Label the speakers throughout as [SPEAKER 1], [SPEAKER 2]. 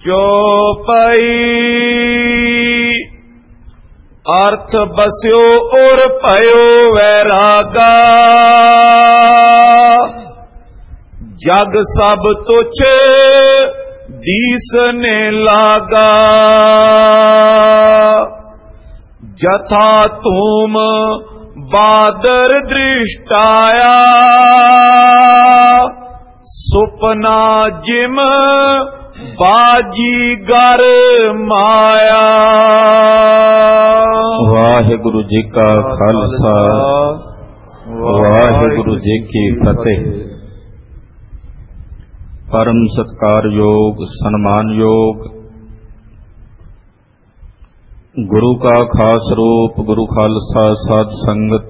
[SPEAKER 1] ਚੌਪਈ। ਅਰਥ ਬਸਿਓ ਔਰ ਭਇਓ ਵੈਰਾਗਾ, ਜਗ ਸਭ ਤੁਛ ਦੀਸਨੇ ਲਾਗਾ। ਜਥਾ ਧੂਮ ਬਾਦਰ ਦ੍ਰਿਸ਼ਟਾਇਆ, ਸੁਪਨਾ ਜਿਮ ਬਾਜੀਗਰ ਮਾਇਆ।
[SPEAKER 2] ਵਾਹਿਗੁਰੂ ਜੀ ਕਾ ਖਾਲਸਾ, ਵਾਹਿਗੁਰੂ ਜੀ ਕੀ ਫਤਿਹ। ਪਰਮ ਸਤਿਕਾਰਯੋਗ ਸਨਮਾਨਯੋਗ ਗੁਰੂ ਕਾ ਖਾਸ ਰੂਪ ਗੁਰੂ ਖਾਲਸਾ ਸਾਧ ਸੰਗਤ,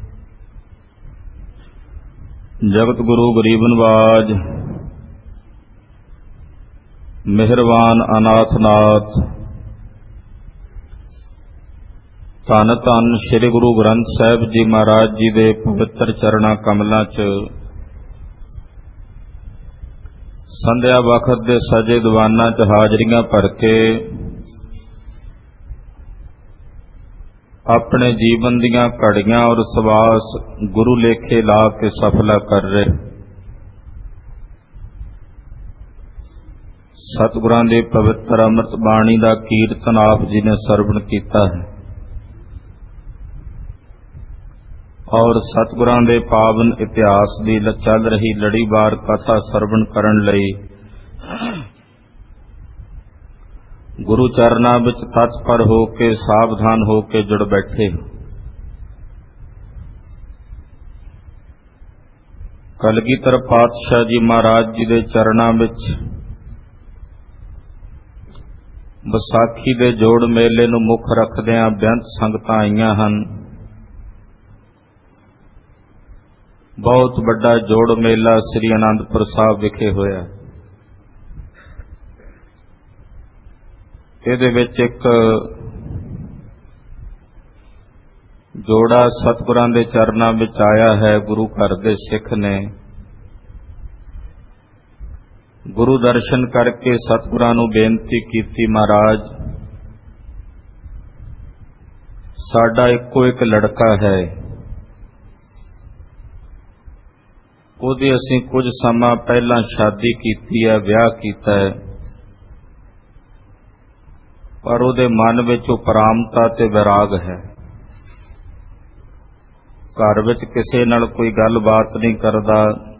[SPEAKER 2] ਜਗਤ ਗੁਰੂ ਗਰੀਬ ਨਵਾਜ ਮਿਹਰਬਾਨ ਅਨਾਥਨਾਥ, ਧੰਨ ਧੰਨ ਸ੍ਰੀ ਗੁਰੂ ਗ੍ਰੰਥ ਸਾਹਿਬ ਜੀ ਮਹਾਰਾਜ ਜੀ ਦੇ ਪਵਿੱਤਰ ਚਰਣਾ ਕਮਲਾਂ 'ਚ ਸੰਧਿਆ ਵਕਤ ਦੇ ਸਜੇ ਦੀਵਾਨਾਂ 'ਚ ਹਾਜ਼ਰੀਆਂ ਭਰ ਕੇ ਆਪਣੇ ਜੀਵਨ ਦੀਆਂ ਘੜੀਆਂ ਔਰ ਸਵਾਸ ਗੁਰੂ ਲੇਖੇ ਲਾ ਕੇ ਸਫਲਾ ਕਰ ਰਹੇ ਸਤਿਗੁਰਾਂ ਦੀ ਪਵਿੱਤਰ ਅੰਮ੍ਰਿਤ ਬਾਣੀ ਦਾ ਕੀਰਤਨ ਆਪ ਜੀ ਨੇ ਸਰਵਣ ਕੀਤਾ ਹੈ ਔਰ ਸਤਿਗੁਰਾਂ ਦੇ ਪਾਵਨ ਇਤਿਹਾਸ ਦੀ ਚੱਲ ਰਹੀ ਲੜੀਵਾਰ ਕਥਾ ਸਰਵਣ ਕਰਨ ਲਈ ਗੁਰੂ ਚਰਨਾਂ ਵਿੱਚ ਤਤਪਰ ਹੋ ਕੇ ਸਾਵਧਾਨ ਹੋ ਕੇ ਜੁੜ ਬੈਠੇ। ਕਲਗੀਧਰ ਪਾਤਸ਼ਾਹ ਜੀ ਮਹਾਰਾਜ ਜੀ ਦੇ ਚਰਨਾਂ ਵਿੱਚ ਵਿਸਾਖੀ ਦੇ ਜੋੜ ਮੇਲੇ ਨੂੰ ਮੁੱਖ ਰੱਖਦਿਆਂ ਬੇਅੰਤ ਸੰਗਤਾਂ ਆਈਆਂ ਹਨ। ਬਹੁਤ ਵੱਡਾ ਜੋੜ ਮੇਲਾ ਸ੍ਰੀ ਅਨੰਦਪੁਰ ਸਾਹਿਬ ਵਿਖੇ ਹੋਇਆ। ਇਹਦੇ ਵਿੱਚ ਇੱਕ ਜੋੜਾ ਸਤਿਗੁਰਾਂ ਦੇ ਚਰਨਾਂ ਵਿੱਚ ਆਇਆ ਹੈ। ਗੁਰੂ ਘਰ ਦੇ ਸਿੱਖ ਨੇ ਗੁਰੂ ਦਰਸ਼ਨ ਕਰਕੇ ਸਤਿਗੁਰਾਂ ਨੂੰ ਬੇਨਤੀ ਕੀਤੀ, ਮਹਾਰਾਜ ਸਾਡਾ ਇੱਕੋ ਇੱਕ ਲੜਕਾ ਹੈ, ਉਹਦੀ ਅਸੀਂ ਕੁਝ ਸਮਾਂ ਪਹਿਲਾਂ ਸ਼ਾਦੀ ਕੀਤੀ ਹੈ, ਵਿਆਹ ਕੀਤਾ ਹੈ, ਪਰ ਉਹਦੇ ਮਨ ਵਿੱਚ ਉਪਰਾਮਤਾ ਤੇ ਵਿਰਾਗ ਹੈ। ਘਰ ਵਿੱਚ ਕਿਸੇ ਨਾਲ ਕੋਈ ਗੱਲਬਾਤ ਨਹੀਂ ਕਰਦਾ,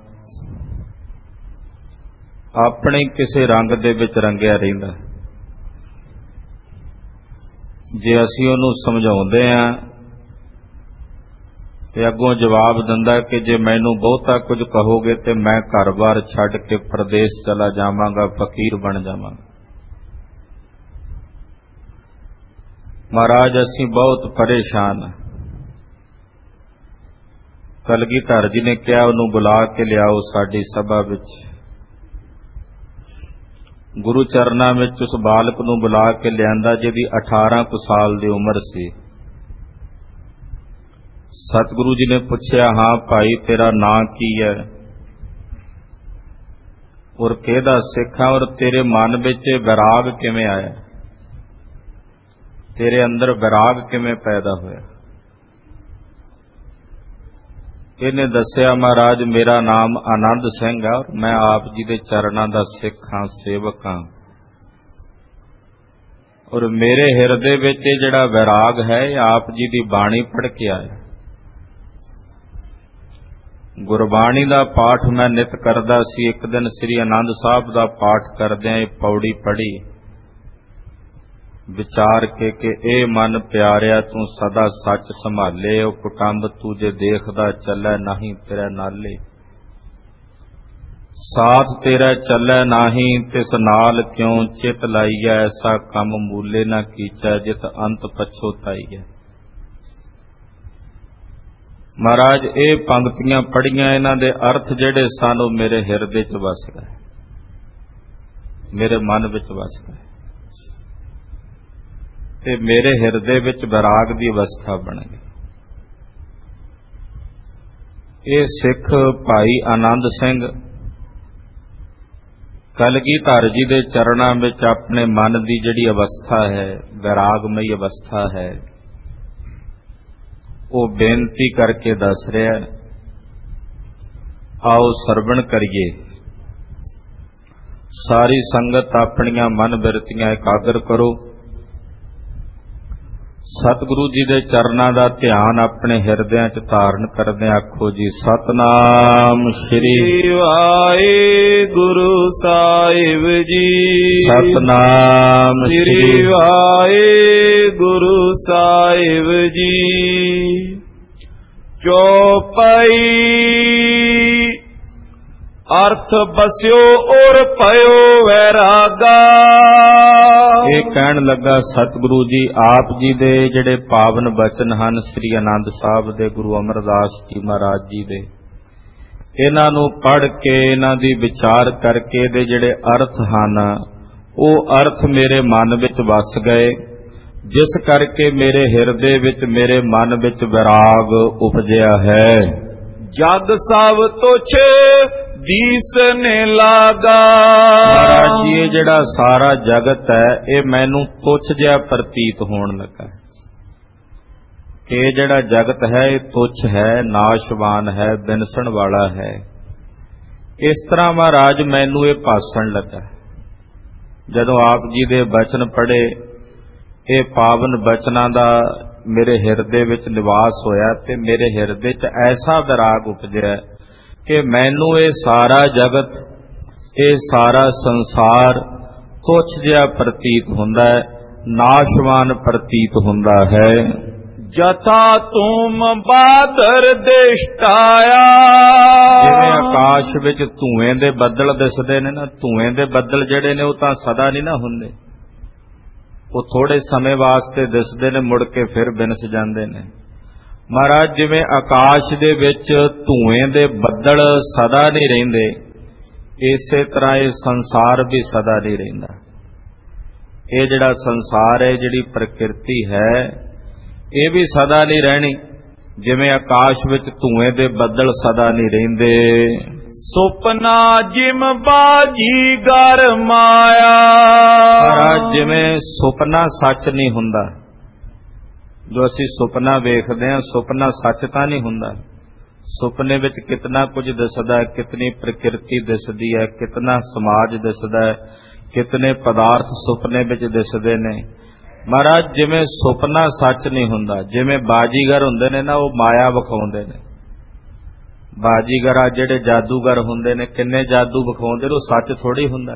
[SPEAKER 2] ਆਪਣੇ ਕਿਸੇ ਰੰਗ ਦੇ ਵਿੱਚ ਰੰਗਿਆ ਰਹਿੰਦਾ। ਜੇ ਅਸੀਂ ਉਹਨੂੰ ਸਮਝਾਉਂਦੇ ਹਾਂ ਤੇ ਅੱਗੋਂ ਜਵਾਬ ਦਿੰਦਾ ਕਿ ਜੇ ਮੈਨੂੰ ਬਹੁਤਾ ਕੁਝ ਕਹੋਗੇ ਤੇ ਮੈਂ ਘਰ-ਬਾਰ ਛੱਡ ਕੇ ਪ੍ਰਦੇਸ਼ ਚਲਾ ਜਾਵਾਂਗਾ, ਫਕੀਰ ਬਣ ਜਾਵਾਂਗਾ। ਮਹਾਰਾਜ ਅਸੀਂ ਬਹੁਤ ਪਰੇਸ਼ਾਨ ਹਾਂ। ਕਲਗੀਧਰ ਜੀ ਨੇ ਕਿਹਾ ਉਹਨੂੰ ਬੁਲਾ ਕੇ ਲਿਆਓ ਸਾਡੀ ਸਭਾ ਵਿੱਚ। ਗੁਰੂ ਚਰਨਾਂ ਵਿੱਚ ਉਸ ਬਾਲਕ ਨੂੰ ਬੁਲਾ ਕੇ ਲਿਆਂਦਾ ਜਿਹਦੀ 18 ਕੁ ਸਾਲ ਦੀ ਉਮਰ ਸੀ। ਸਤਿਗੁਰੂ ਜੀ ਨੇ ਪੁੱਛਿਆ, ਹਾਂ ਭਾਈ ਤੇਰਾ ਨਾਂ ਕੀ ਹੈ ਔਰ ਕਿਹਦਾ ਸਿੱਖ ਹੈ ਔਰ ਤੇਰੇ ਮਨ ਵਿੱਚ ਵਿਰਾਗ ਕਿਵੇਂ ਆਇਆ, ਤੇਰੇ ਅੰਦਰ ਵਿਰਾਗ ਕਿਵੇਂ ਪੈਦਾ ਹੋਇਆ। ਇਹਨੇ ਦੱਸਿਆ, ਮਹਾਰਾਜ ਮੇਰਾ ਨਾਮ ਆਨੰਦ ਸਿੰਘ ਹੈ ਔਰ ਮੈਂ ਆਪ ਜੀ ਦੇ ਚਰਨਾਂ ਦਾ ਸਿੱਖ ਹਾਂ, ਸੇਵਕ ਹਾਂ, ਔਰ ਮੇਰੇ ਹਿਰਦੇ ਵਿੱਚ ਇਹ ਜਿਹੜਾ ਵਿਰਾਗ ਹੈ ਇਹ ਆਪ ਜੀ ਦੀ ਬਾਣੀ ਪੜ੍ਹ ਕੇ ਆਇਆ। ਗੁਰਬਾਣੀ ਦਾ ਪਾਠ ਮੈਂ ਨਿਤ ਕਰਦਾ ਸੀ। ਇੱਕ ਦਿਨ ਸ੍ਰੀ ਆਨੰਦ ਸਾਹਿਬ ਦਾ ਪਾਠ ਕਰਦਿਆਂ ਇਹ ਪੌੜੀ ਪੜ੍ਹੀ, ਵਿਚਾਰ ਕੇ ਕਿ ਇਹ ਮਨ ਪਿਆਰਿਆ ਤੂੰ ਸਦਾ ਸੱਚ ਸੰਭਾਲੇ, ਉਹ ਕੁਟੰਬ ਤੂੰ ਜੇ ਦੇਖਦਾ ਚੱਲੈ ਨਹੀਂ ਤੇਰੇ ਨਾਲੇ, ਸਾਥ ਤੇਰਾ ਚੱਲੈ ਨਹੀਂ ਤਿਸ ਨਾਲ ਕਿਉਂ ਚਿਤ ਲਾਈਐ, ਐਸਾ ਕੰਮ ਮੂਲੇ ਨਾ ਕੀਚੈ ਜਿਤ ਅੰਤ ਪਛੋਤਾਈਐ। ਮਹਾਰਾਜ ਇਹ ਪੰਕਤੀਆਂ ਪੜ੍ਹੀਆਂ, ਇਹਨਾਂ ਦੇ ਅਰਥ ਜਿਹੜੇ ਸਨ ਉਹ ਮੇਰੇ ਹਿਰਦੇ 'ਚ ਵਸ ਗਏ, ਮੇਰੇ ਮਨ ਵਿੱਚ ਵਸ ਗਏ ਤੇ ਮੇਰੇ ਹਿਰਦੇ ਵਿੱਚ ਵਿਰਾਗ ਦੀ ਅਵਸਥਾ ਬਣ ਗਈ। ਇਹ ਸਿੱਖ ਭਾਈ ਆਨੰਦ ਸਿੰਘ ਕਲਗੀਧਰ ਜੀ ਦੇ ਚਰਨਾਂ ਵਿੱਚ ਆਪਣੇ ਮਨ ਦੀ ਜਿਹੜੀ ਅਵਸਥਾ ਹੈ, ਵਿਰਾਗਮਈ ਅਵਸਥਾ ਹੈ, ਉਹ ਬੇਨਤੀ ਕਰਕੇ ਦੱਸ ਰਿਹਾ। ਆਓ ਸਰਵਣ ਕਰੀਏ। ਸਾਰੀ ਸੰਗਤ ਆਪਣੀਆਂ ਮਨ ਬਿਰਤੀਆਂ ਇਕਾਗਰ ਕਰੋ। ਸਤਿਗੁਰੂ ਜੀ ਦੇ ਚਰਨਾਂ ਦਾ ਧਿਆਨ ਆਪਣੇ ਹਿਰਦਿਆਂ 'ਚ ਧਾਰਨ ਕਰਦੇ ਆਖੋ ਜੀ, ਸਤਿਨਾਮ ਸ੍ਰੀ
[SPEAKER 1] ਵਾਹਿਗੁਰੂ ਸਾਹਿਬ ਜੀ।
[SPEAKER 2] ਸਤਿਨਾਮ
[SPEAKER 1] ਸ੍ਰੀ ਵਾਹਿਗੁਰੂ ਸਾਹਿਬ ਜੀ। ਚੌਪਈ ਅਰਥ ਬਸਿਓ ਔਰ ਭਇਓ ਵੈਰਾਗਾ।
[SPEAKER 2] ਇਹ ਕਹਿਣ ਲੱਗਾ ਸਤਿਗੁਰੂ ਜੀ ਆਪ ਜੀ ਦੇ ਜਿਹੜੇ ਪਾਵਨ ਬਚਨ ਹਨ, ਸ੍ਰੀ ਆਨੰਦ ਸਾਹਿਬ ਦੇ ਗੁਰੂ ਅਮਰਦਾਸ ਜੀ ਮਹਾਰਾਜ ਜੀ ਦੇ, ਇਹਨਾਂ ਨੂੰ ਪੜ੍ਹ ਕੇ, ਇਹਨਾਂ ਦੀ ਵਿਚਾਰ ਕਰਕੇ ਇਹਦੇ ਜਿਹੜੇ ਅਰਥ ਹਨ, ਉਹ ਅਰਥ ਮੇਰੇ ਮਨ ਵਿੱਚ ਵਸ ਗਏ, ਜਿਸ ਕਰਕੇ ਮੇਰੇ ਹਿਰਦੇ ਵਿੱਚ, ਮੇਰੇ ਮਨ ਵਿੱਚ ਵਿਰਾਗ ਉਪਜਿਆ ਹੈ।
[SPEAKER 1] ਜਗ ਸਭ ਤੁਛ ਦੀਸਨੇ ਲਾਗਾ।
[SPEAKER 2] ਮਹਾਰਾਜ ਜੀ ਇਹ ਜਿਹੜਾ ਸਾਰਾ ਜਗਤ ਹੈ, ਇਹ ਮੈਨੂੰ ਤੁੱਛ ਜਿਹਾ ਪ੍ਰਤੀਤ ਹੋਣ ਲੱਗਾ। ਇਹ ਜਿਹੜਾ ਜਗਤ ਹੈ ਇਹ ਤੁੱਛ ਹੈ, ਨਾਸ਼ਵਾਨ ਹੈ, ਵਿਨਸਣ ਵਾਲਾ ਹੈ। ਇਸ ਤਰ੍ਹਾਂ ਮਹਾਰਾਜ ਮੈਨੂੰ ਇਹ ਭਾਸਣ ਲੱਗਾ। ਜਦੋਂ ਆਪ ਜੀ ਦੇ ਬਚਨ ਪੜ੍ਹੇ, ਇਹ ਪਾਵਨ ਬਚਨਾਂ ਦਾ ਮੇਰੇ ਹਿਰਦੇ ਵਿੱਚ ਨਿਵਾਸ ਹੋਇਆ ਤੇ ਮੇਰੇ ਹਿਰਦੇ 'ਚ ਐਸਾ ਵਿਰਾਗ ਉਪਜਿਆ ਕਿ ਮੈਨੂੰ ਇਹ ਸਾਰਾ ਜਗਤ, ਇਹ ਸਾਰਾ ਸੰਸਾਰ ਤੁੱਛ ਜਿਹਾ ਪ੍ਰਤੀਤ ਹੁੰਦਾ ਹੈ, ਨਾਸ਼ਵਾਨ ਪ੍ਰਤੀਤ ਹੁੰਦਾ ਹੈ।
[SPEAKER 1] ਜਥਾ ਤੂਮ ਬਾਦਰ ਦੇਸ਼ਟਾਇਆ।
[SPEAKER 2] ਜਿਵੇਂ ਆਕਾਸ਼ ਵਿੱਚ ਧੂਏ ਦੇ ਬੱਦਲ ਦਿਸਦੇ ਨੇ ਨਾ, ਧੂਏ ਦੇ ਬੱਦਲ ਜਿਹੜੇ ਨੇ ਉਹ ਤਾਂ ਸਦਾ ਨਹੀਂ ਨਾ ਹੁੰਦੇ, ਉਹ ਥੋੜੇ ਸਮੇਂ ਵਾਸਤੇ ਦਿਸਦੇ ਨੇ, ਮੁੜ ਕੇ ਫਿਰ ਵਿਨਸ ਜਾਂਦੇ ਨੇ। ਮਹਾਰਾਜ ਜਿਵੇਂ ਆਕਾਸ਼ ਦੇ ਵਿੱਚ ਧੂਏ ਦੇ ਬੱਦਲ ਸਦਾ ਨਹੀਂ ਰਹਿੰਦੇ, ਇਸੇ ਤਰ੍ਹਾਂ ਇਹ ਸੰਸਾਰ ਵੀ ਸਦਾ ਨਹੀਂ ਰਹਿੰਦਾ। ਇਹ ਜਿਹੜਾ ਸੰਸਾਰ ਹੈ, ਜਿਹੜੀ ਪ੍ਰਕਿਰਤੀ ਹੈ, ਇਹ ਵੀ ਸਦਾ ਨਹੀਂ ਰਹਿਣੀ। ਜਿਵੇਂ ਆਕਾਸ਼ ਵਿੱਚ ਧੂਏ ਦੇ ਬੱਦਲ ਸਦਾ ਨਹੀਂ ਰਹਿੰਦੇ।
[SPEAKER 1] ਸੁਪਨਾ ਜਿਮ ਬਾਜੀਗਰ ਮਾਇਆ।
[SPEAKER 2] ਮਹਾਰਾਜ ਜਿਵੇਂ ਸੁਪਨਾ ਸੱਚ ਨਹੀਂ ਹੁੰਦਾ, ਜੋ ਅਸੀਂ ਸੁਪਨਾ ਵੇਖਦੇ ਹਾਂ, ਸੁਪਨਾ ਸੱਚ ਤਾਂ ਨਹੀਂ ਹੁੰਦਾ। ਸੁਪਨੇ ਵਿੱਚ ਕਿਤਨਾ ਕੁਝ ਦਿਸਦਾ ਹੈ, ਕਿਤਨੀ ਪ੍ਰਕਿਰਤੀ ਦਿਸਦੀ ਹੈ, ਕਿਤਨਾ ਸਮਾਜ ਦਿਸਦਾ ਹੈ, ਕਿਤਨੇ ਪਦਾਰਥ ਸੁਪਨੇ ਵਿੱਚ ਦਿਸਦੇ ਨੇ। ਮਹਾਰਾਜ ਜਿਵੇਂ ਸੁਪਨਾ ਸੱਚ ਨਹੀਂ ਹੁੰਦਾ, ਜਿਵੇਂ ਬਾਜੀਗਰ ਹੁੰਦੇ ਨੇ ਨਾ, ਉਹ ਮਾਇਆ ਵਿਖਾਉਂਦੇ ਨੇ। ਬਾਜੀਗਰ ਆ ਜਿਹੜੇ ਜਾਦੂਗਰ ਹੁੰਦੇ ਨੇ, ਕਿੰਨੇ ਜਾਦੂ ਵਿਖਾਉਂਦੇ ਨੇ, ਉਹ ਸੱਚ ਥੋੜੀ ਹੁੰਦਾ।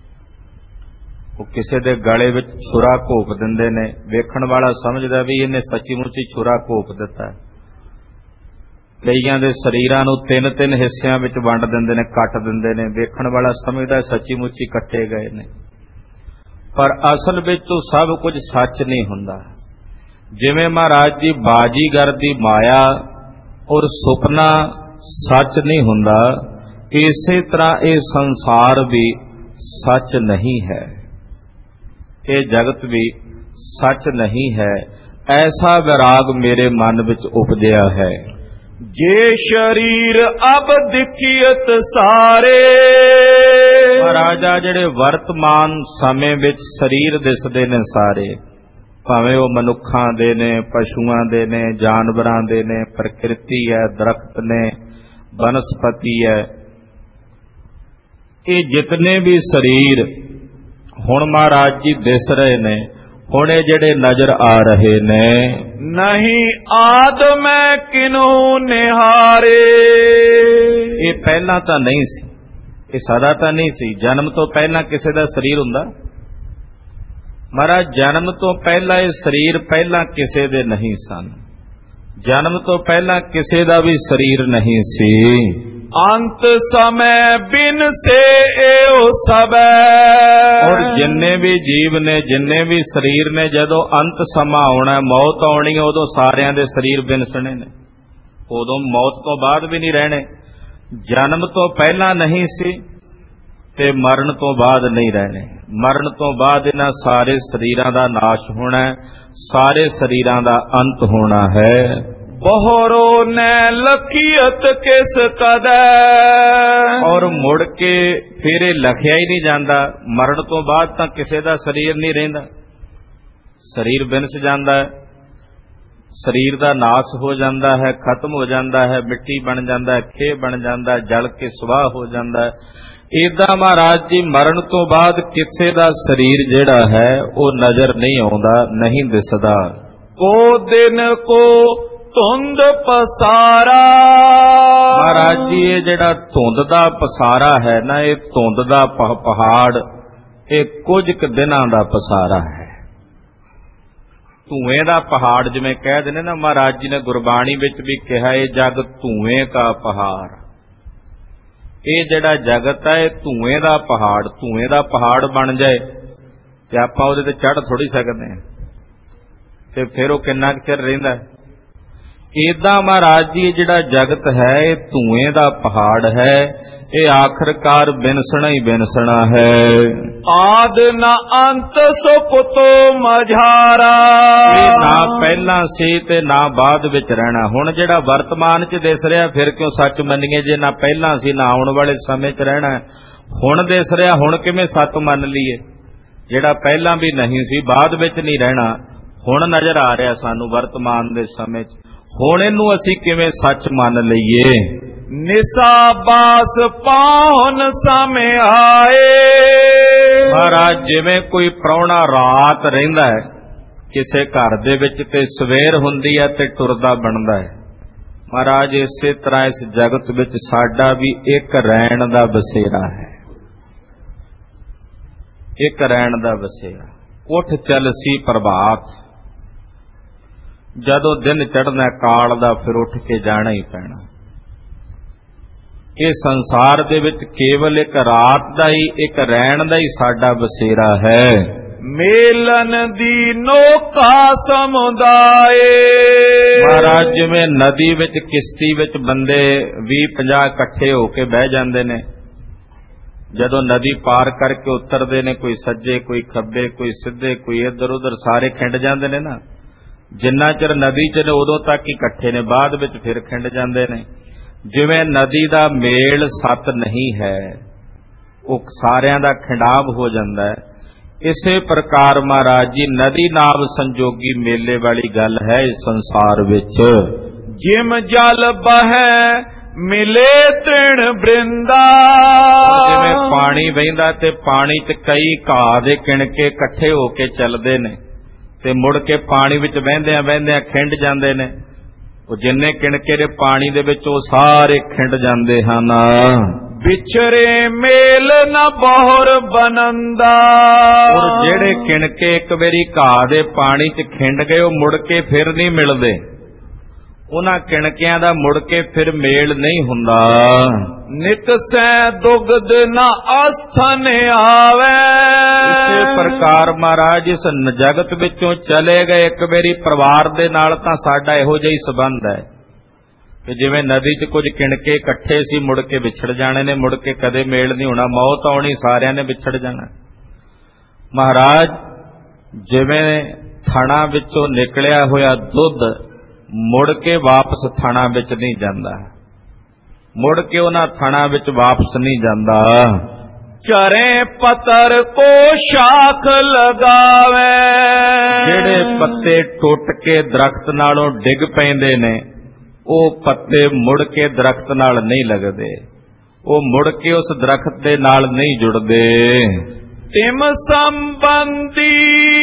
[SPEAKER 2] ਉਹ ਕਿਸੇ ਦੇ ਗਲੇ ਵਿੱਚ ਛੁਰਾ ਘੋਪ ਦਿੰਦੇ ਨੇ, ਵੇਖਣ ਵਾਲਾ ਸਮਝਦਾ ਵੀ ਇਹਨੇ ਸੱਚੀ ਮੁੱਚੀ ਛੁਰਾ ਘੋਪ ਦਿੱਤਾ। ਕਈਆਂ ਦੇ ਸਰੀਰਾਂ ਨੂੰ 3-3 ਹਿੱਸਿਆਂ ਵਿੱਚ ਵੰਡ ਦਿੰਦੇ ਨੇ, ਕੱਟ ਦਿੰਦੇ ਨੇ, ਵੇਖਣ ਵਾਲਾ ਸਮਝਦਾ ਸੱਚੀ ਮੁੱਚੀ ਕੱਟੇ ਗਏ ਨੇ, ਪਰ ਅਸਲ ਵਿੱਚ ਉਹ ਸਭ ਕੁਝ ਸੱਚ ਨਹੀਂ ਹੁੰਦਾ। ਜਿਵੇਂ ਮਹਾਰਾਜ ਜੀ ਬਾਜੀਗਰ ਦੀ ਮਾਇਆ ਔਰ ਸੁਪਨਾ ਸੱਚ ਨਹੀਂ ਹੁੰਦਾ, ਇਸੇ ਤਰ੍ਹਾਂ ਇਹ ਸੰਸਾਰ ਵੀ ਸੱਚ ਨਹੀਂ ਹੈ, ਇਹ ਜਗਤ ਵੀ ਸੱਚ ਨਹੀਂ ਹੈ। ਐਸਾ ਵਿਰਾਗ ਮੇਰੇ ਮਨ ਵਿੱਚ ਉਪਜਿਆ ਹੈ।
[SPEAKER 1] ਜੇ ਸ਼ਰੀਰ ਅਬ ਦਿਖਿਅਤ ਸਾਰੇ।
[SPEAKER 2] ਮਹਾਰਾਜਾ ਜਿਹੜੇ ਵਰਤਮਾਨ ਸਮੇਂ ਵਿੱਚ ਸਰੀਰ ਦਿਸਦੇ ਨੇ ਸਾਰੇ, ਭਾਵੇਂ ਉਹ ਮਨੁੱਖਾਂ ਦੇ ਨੇ, ਪਸ਼ੂਆਂ ਦੇ ਨੇ, ਜਾਨਵਰਾਂ ਦੇ ਨੇ, ਪ੍ਰਕਿਰਤੀ ਹੈ, ਦਰਖਤ ਨੇ, ਬਨਸਪਤੀ ਹੈ, ਇਹ ਜਿਤਨੇ ਵੀ ਸਰੀਰ ਹੁਣ ਮਹਾਰਾਜ ਜੀ ਦਿਸ ਰਹੇ ਨੇ, ਹੁਣ ਇਹ ਜਿਹੜੇ ਨਜ਼ਰ ਆ ਰਹੇ ਨੇ,
[SPEAKER 1] ਨਹੀਂ ਆਦ ਮੈਂ ਕਿਨਹੂ ਨਿਹਾਰੇ।
[SPEAKER 2] ਇਹ ਪਹਿਲਾਂ ਤਾਂ ਨਹੀਂ ਸੀ, ਇਹ ਸਦਾ ਤਾਂ ਨਹੀਂ ਸੀ। ਜਨਮ ਤੋਂ ਪਹਿਲਾਂ ਕਿਸੇ ਦਾ ਸਰੀਰ ਹੁੰਦਾ? ਮਹਾਰਾਜ ਜਨਮ ਤੋਂ ਪਹਿਲਾਂ ਇਹ ਸਰੀਰ ਪਹਿਲਾਂ ਕਿਸੇ ਦੇ ਨਹੀਂ ਸਨ। ਜਨਮ ਤੋਂ ਪਹਿਲਾਂ ਕਿਸੇ ਦਾ ਵੀ ਸਰੀਰ ਨਹੀਂ ਸੀ।
[SPEAKER 1] ਅੰਤ ਸਮੈ ਬਿਨ ਸੇ ਏਉ ਸਬੈ।
[SPEAKER 2] ਔਰ ਜਿੰਨੇ ਵੀ ਜੀਵ ਨੇ, ਜਿੰਨੇ ਵੀ ਸਰੀਰ ਨੇ, ਜਦੋਂ ਅੰਤ ਸਮਾਂ ਆਉਣਾ, ਮੌਤ ਆਉਣੀ, ਉਦੋਂ ਸਾਰਿਆਂ ਦੇ ਸਰੀਰ ਵਿਨਸਣੇ ਨੇ, ਉਦੋਂ ਮੌਤ ਤੋਂ ਬਾਅਦ ਵੀ ਨਹੀਂ ਰਹਿਣੇ। ਜਨਮ ਤੋਂ ਪਹਿਲਾਂ ਨਹੀਂ ਸੀ ਤੇ ਮਰਨ ਤੋਂ ਬਾਅਦ ਨਹੀਂ ਰਹਿਣੇ। ਮਰਨ ਤੋਂ ਬਾਅਦ ਇਹਨਾਂ ਸਾਰੇ ਸਰੀਰਾਂ ਦਾ ਨਾਸ਼ ਹੋਣਾ, ਸਾਰੇ ਸਰੀਰਾਂ ਦਾ ਅੰਤ ਹੋਣਾ ਹੈ।
[SPEAKER 1] ਬਹੁਰੋ ਨੈ ਲਖੀਅਤ ਕਿਸ ਕਦੈ।
[SPEAKER 2] ਔਰ ਮੁੜ ਕੇ ਫਿਰ ਇਹ ਲਖਿਆ ਹੀ ਨਹੀਂ ਜਾਂਦਾ। ਮਰਨ ਤੋਂ ਬਾਅਦ ਤਾਂ ਕਿਸੇ ਦਾ ਸਰੀਰ ਨਹੀਂ ਰਹਿੰਦਾ, ਸਰੀਰ ਵਿਨਸ ਜਾਂਦਾ ਹੈ, ਸਰੀਰ ਦਾ ਨਾਸ ਹੋ ਜਾਂਦਾ ਹੈ, ਖਤਮ ਹੋ ਜਾਂਦਾ ਹੈ, ਮਿੱਟੀ ਬਣ ਜਾਂਦਾ ਹੈ, ਖੇ ਬਣ ਜਾਂਦਾ ਹੈ, ਜਲ ਕੇ ਸੁਆਹ ਹੋ ਜਾਂਦਾ ਹੈ। ਏਦਾਂ ਮਹਾਰਾਜ ਜੀ ਮਰਨ ਤੋਂ ਬਾਅਦ ਕਿਸੇ ਦਾ ਸਰੀਰ ਜਿਹੜਾ ਹੈ ਉਹ ਨਜ਼ਰ ਨਹੀਂ ਆਉਂਦਾ, ਨਹੀਂ ਦਿਸਦਾ।
[SPEAKER 1] ਕੋ ਦਿਨ ਕੋ ਧੁੰਦ ਪਸਾਰਾ।
[SPEAKER 2] ਮਹਾਰਾਜ ਜੀ ਇਹ ਜਿਹੜਾ ਧੁੰਦ ਦਾ ਪਸਾਰਾ ਹੈ ਨਾ, ਇਹ ਧੁੰਦ ਦਾ ਪਹਾੜ, ਇਹ ਕੁਝ ਕੁ ਦਿਨਾਂ ਦਾ ਪਸਾਰਾ ਹੈ। ਧੂਏ ਦਾ ਪਹਾੜ ਜਿਵੇਂ ਕਹਿ ਦਿੰਦੇ ਨਾ, ਮਹਾਰਾਜ ਜੀ ਨੇ ਗੁਰਬਾਣੀ ਵਿੱਚ ਵੀ ਕਿਹਾ ਇਹ ਜਗ ਧੂਏ ਕਾ ਪਹਾੜ। ਇਹ ਜਿਹੜਾ ਜਗਤ ਹੈ ਇਹ ਧੂਏ ਦਾ ਪਹਾੜ, ਧੂਏ ਦਾ ਪਹਾੜ ਬਣ ਜਾਏ ਤੇ ਆਪਾਂ ਉਹਦੇ ਤੇ ਚੜ੍ਹ ਥੋੜੀ ਸਕਦੇ ਹਾਂ, ਤੇ ਫਿਰ ਉਹ ਕਿੰਨਾ ਕੁ ਚਿਰ ਰਹਿੰਦਾ। ਏਦਾਂ ਮਹਾਰਾਜ ਜੀ ਜਿਹੜਾ ਜਗਤ ਹੈ ਇਹ ਧੂਏ ਦਾ ਪਹਾੜ ਹੈ, ਇਹ ਆਖਰਕਾਰ ਬਿਨਸਣਾ ਹੀ ਬਿਨਸਣਾ ਹੈ।
[SPEAKER 1] ਆਦ ਨ ਅੰਤ ਸੁਪਤੋ ਮਝਾਰਾ।
[SPEAKER 2] ਇਹ ਨਾ ਪਹਿਲਾਂ ਸੀ ਤੇ ਨਾ ਬਾਅਦ ਵਿੱਚ ਰਹਿਣਾ। ਹੁਣ ਜਿਹੜਾ ਵਰਤਮਾਨ 'ਚ ਦਿਸ ਰਿਹਾ ਫਿਰ ਕਿਉਂ ਸੱਚ ਮੰਨੀਏ, ਜੇ ਨਾ ਪਹਿਲਾਂ ਸੀ ਨਾ ਆਉਣ ਵਾਲੇ ਸਮੇਂ 'ਚ ਰਹਿਣਾ। ਹੁਣ ਦਿਸ ਰਿਹਾ, ਹੁਣ ਕਿਵੇਂ ਸੱਚ ਮੰਨ ਲਈਏ? ਜਿਹੜਾ ਪਹਿਲਾਂ ਵੀ ਨਹੀਂ ਸੀ, ਬਾਅਦ ਵਿੱਚ ਨਹੀਂ ਰਹਿਣਾ, ਹੁਣ ਨਜ਼ਰ ਆ ਰਿਹਾ ਸਾਨੂੰ ਵਰਤਮਾਨ ਦੇ ਸਮੇਂ 'ਚ, ਹੁਣ ਇਹਨੂੰ ਅਸੀਂ ਕਿਵੇਂ ਸੱਚ ਮੰਨ ਲਈਏ?
[SPEAKER 1] ਨਿਸਾ ਬਾਸ ਪਾਹੁਨ ਸਮੇ ਆਏ।
[SPEAKER 2] ਮਹਾਰਾਜ ਜਿਵੇਂ ਕੋਈ ਪ੍ਰਾਹੁਣਾ ਰਾਤ ਰਹਿੰਦਾ ਹੈ ਕਿਸੇ ਘਰ ਦੇ ਵਿੱਚ ਤੇ ਸਵੇਰ ਹੁੰਦੀ ਹੈ ਤੇ ਟੁਰਦਾ ਬਣਦਾ ਹੈ। ਮਹਾਰਾਜ ਇਸੇ ਤਰ੍ਹਾਂ ਇਸ ਜਗਤ ਵਿੱਚ ਸਾਡਾ ਵੀ ਇੱਕ ਰਹਿਣ ਦਾ ਬਸੇਰਾ ਹੈ, ਇੱਕ ਰਹਿਣ ਦਾ ਬਸੇਰਾ। ਉੱਠ ਚੱਲਸੀ ਪ੍ਰਭਾਤ, ਜਦੋਂ ਦਿਨ ਚੜ੍ਹਨਾ ਕਾਲ ਦਾ ਫਿਰ ਉੱਠ ਕੇ ਜਾਣਾ ਹੀ ਪੈਣਾ। ਇਹ ਸੰਸਾਰ ਦੇ ਵਿੱਚ ਕੇਵਲ ਇੱਕ ਰਾਤ ਦਾ ਹੀ, ਇੱਕ ਰਹਿਣ ਦਾ ਹੀ ਸਾਡਾ ਬਸੇਰਾ ਹੈ।
[SPEAKER 1] ਮੇਲਨ ਦੀ ਨੋਕਾ ਸਮੁਦਾਏ।
[SPEAKER 2] ਮਹਾਰਾਜ ਜਿਵੇਂ ਨਦੀ ਵਿੱਚ ਕਿਸ਼ਤੀ ਵਿੱਚ ਬੰਦੇ 20-50 ਇਕੱਠੇ ਹੋ ਕੇ ਬਹਿ ਜਾਂਦੇ ਨੇ, ਜਦੋਂ ਨਦੀ ਪਾਰ ਕਰਕੇ ਉਤਰਦੇ ਨੇ, ਕੋਈ ਸੱਜੇ ਕੋਈ ਖੱਬੇ ਕੋਈ ਸਿੱਧੇ ਕੋਈ ਇੱਧਰ ਉੱਧਰ, ਸਾਰੇ ਖਿੰਡ ਜਾਂਦੇ ਨੇ ਨਾ। ਜਿੰਨਾ ਚਿਰ ਨਦੀ 'ਚ ਨੇ ਉਦੋਂ ਤੱਕ ਹੀ ਇਕੱਠੇ ਨੇ, ਬਾਅਦ ਵਿੱਚ ਫਿਰ ਖਿੰਡ ਜਾਂਦੇ ਨੇ। ਜਿਵੇਂ ਨਦੀ ਦਾ ਮੇਲ ਸੱਤ ਨਹੀਂ ਹੈ, ਉਹ ਸਾਰਿਆਂ ਦਾ ਖਿੰਡਾਵ ਹੋ ਜਾਂਦਾ ਹੈ। ਇਸੇ ਪ੍ਰਕਾਰ ਮਹਾਰਾਜ ਜੀ ਨਦੀ ਨਾਲ ਸੰਜੋਗੀ ਮੇਲੇ ਵਾਲੀ ਗੱਲ ਹੈ ਇਸ ਸੰਸਾਰ ਵਿੱਚ।
[SPEAKER 1] ਜਿਮ ਜਲ ਬਹਿ ਮਿਲੇ ਤ੍ਰਿਣ ਬ੍ਰਿੰਦਾ।
[SPEAKER 2] ਜਿਵੇਂ ਪਾਣੀ ਵਹਿੰਦਾ ਤੇ ਪਾਣੀ 'ਚ ਕਈ ਘਾਹ ਦੇ ਕਿਣਕੇ ਇਕੱਠੇ ਹੋ ਕੇ ਚੱਲਦੇ ਨੇ ਤੇ ਮੁੜ ਕੇ ਪਾਣੀ ਵਿੱਚ ਵਹਿੰਦਿਆਂ ਵਹਿੰਦਿਆਂ ਖਿੰਡ ਜਾਂਦੇ ਨੇ। ਉਹ ਜਿੰਨੇ ਕਿਣਕੇ ਦੇ ਪਾਣੀ ਦੇ ਵਿੱਚ ਉਹ ਸਾਰੇ ਖਿੰਡ ਜਾਂਦੇ ਹਨ।
[SPEAKER 1] ਵਿਚਰੇ ਮੇਲ ਨ ਬਹੁਰ ਬਨੰਦਾ।
[SPEAKER 2] ਔਰ ਜਿਹੜੇ ਕਿਣਕੇ ਇੱਕ ਵਾਰੀ ਘਾਹ ਦੇ ਪਾਣੀ 'ਚ ਖਿੰਡ ਗਏ ਉਹ ਮੁੜ ਕੇ ਫਿਰ ਨਹੀਂ ਮਿਲਦੇ, ਉਹਨਾਂ ਕਿਣਕਿਆਂ ਦਾ ਮੁੜ ਕੇ ਫਿਰ ਮੇਲ ਨਹੀਂ ਹੁੰਦਾ।
[SPEAKER 1] ਨਿਤ ਸੈ ਦੁਗਧ ਨ ਅਸਥਨ ਆਵੇ।
[SPEAKER 2] ਇਸੇ ਪ੍ਰਕਾਰ ਮਹਾਰਾਜ ਇਸ ਜਗਤ ਵਿੱਚੋਂ ਚਲੇ ਗਏ ਇੱਕ ਵਾਰੀ ਪਰਿਵਾਰ ਦੇ ਨਾਲ ਤਾਂ ਸਾਡਾ ਇਹੋ ਜਿਹਾ ਹੀ ਸੰਬੰਧ ਹੈ ਕਿ ਜਿਵੇਂ ਨਦੀ 'ਚ ਕੁਝ ਕਿਣਕੇ ਇਕੱਠੇ ਸੀ, ਮੁੜ ਕੇ ਵਿਛੜ ਜਾਣੇ ਨੇ, ਮੁੜ ਕੇ ਕਦੇ ਮੇਲ ਨਹੀਂ ਹੋਣਾ, ਮੌਤ ਆਉਣੀ, ਸਾਰਿਆਂ ਨੇ ਵਿਛੜ ਜਾਣਾ। ਮਹਾਰਾਜ ਜਿਵੇਂ ਥਣਾ ਵਿੱਚੋਂ ਨਿਕਲਿਆ ਹੋਇਆ ਦੁੱਧ ਮੁੜ ਕੇ ਵਾਪਸ ਥਣਾ ਵਿੱਚ ਨਹੀਂ ਜਾਂਦਾ, ਮੁੜ ਕੇ ਉਹਨਾਂ ਥਣਾ ਵਿੱਚ ਵਾਪਸ ਨਹੀਂ ਜਾਂਦਾ।
[SPEAKER 1] ਚਰੇ ਪੱਤਰ ਕੋ ਸ਼ਾਖ ਲਗਾਵੇ।
[SPEAKER 2] ਜਿਹੜੇ ਪੱਤੇ ਟੁੱਟ ਕੇ ਦਰਖਤ ਨਾਲੋਂ ਡਿੱਗ ਪੈਂਦੇ ਨੇ ਉਹ ਪੱਤੇ ਮੁੜ ਕੇ ਦਰਖਤ ਨਾਲ ਨਹੀਂ ਲੱਗਦੇ, ਉਹ ਮੁੜ ਕੇ ਉਸ ਦਰਖਤ ਦੇ ਨਾਲ ਨਹੀਂ ਜੁੜਦੇ।
[SPEAKER 1] ਤਿਮ ਸੰਬੰਧੀ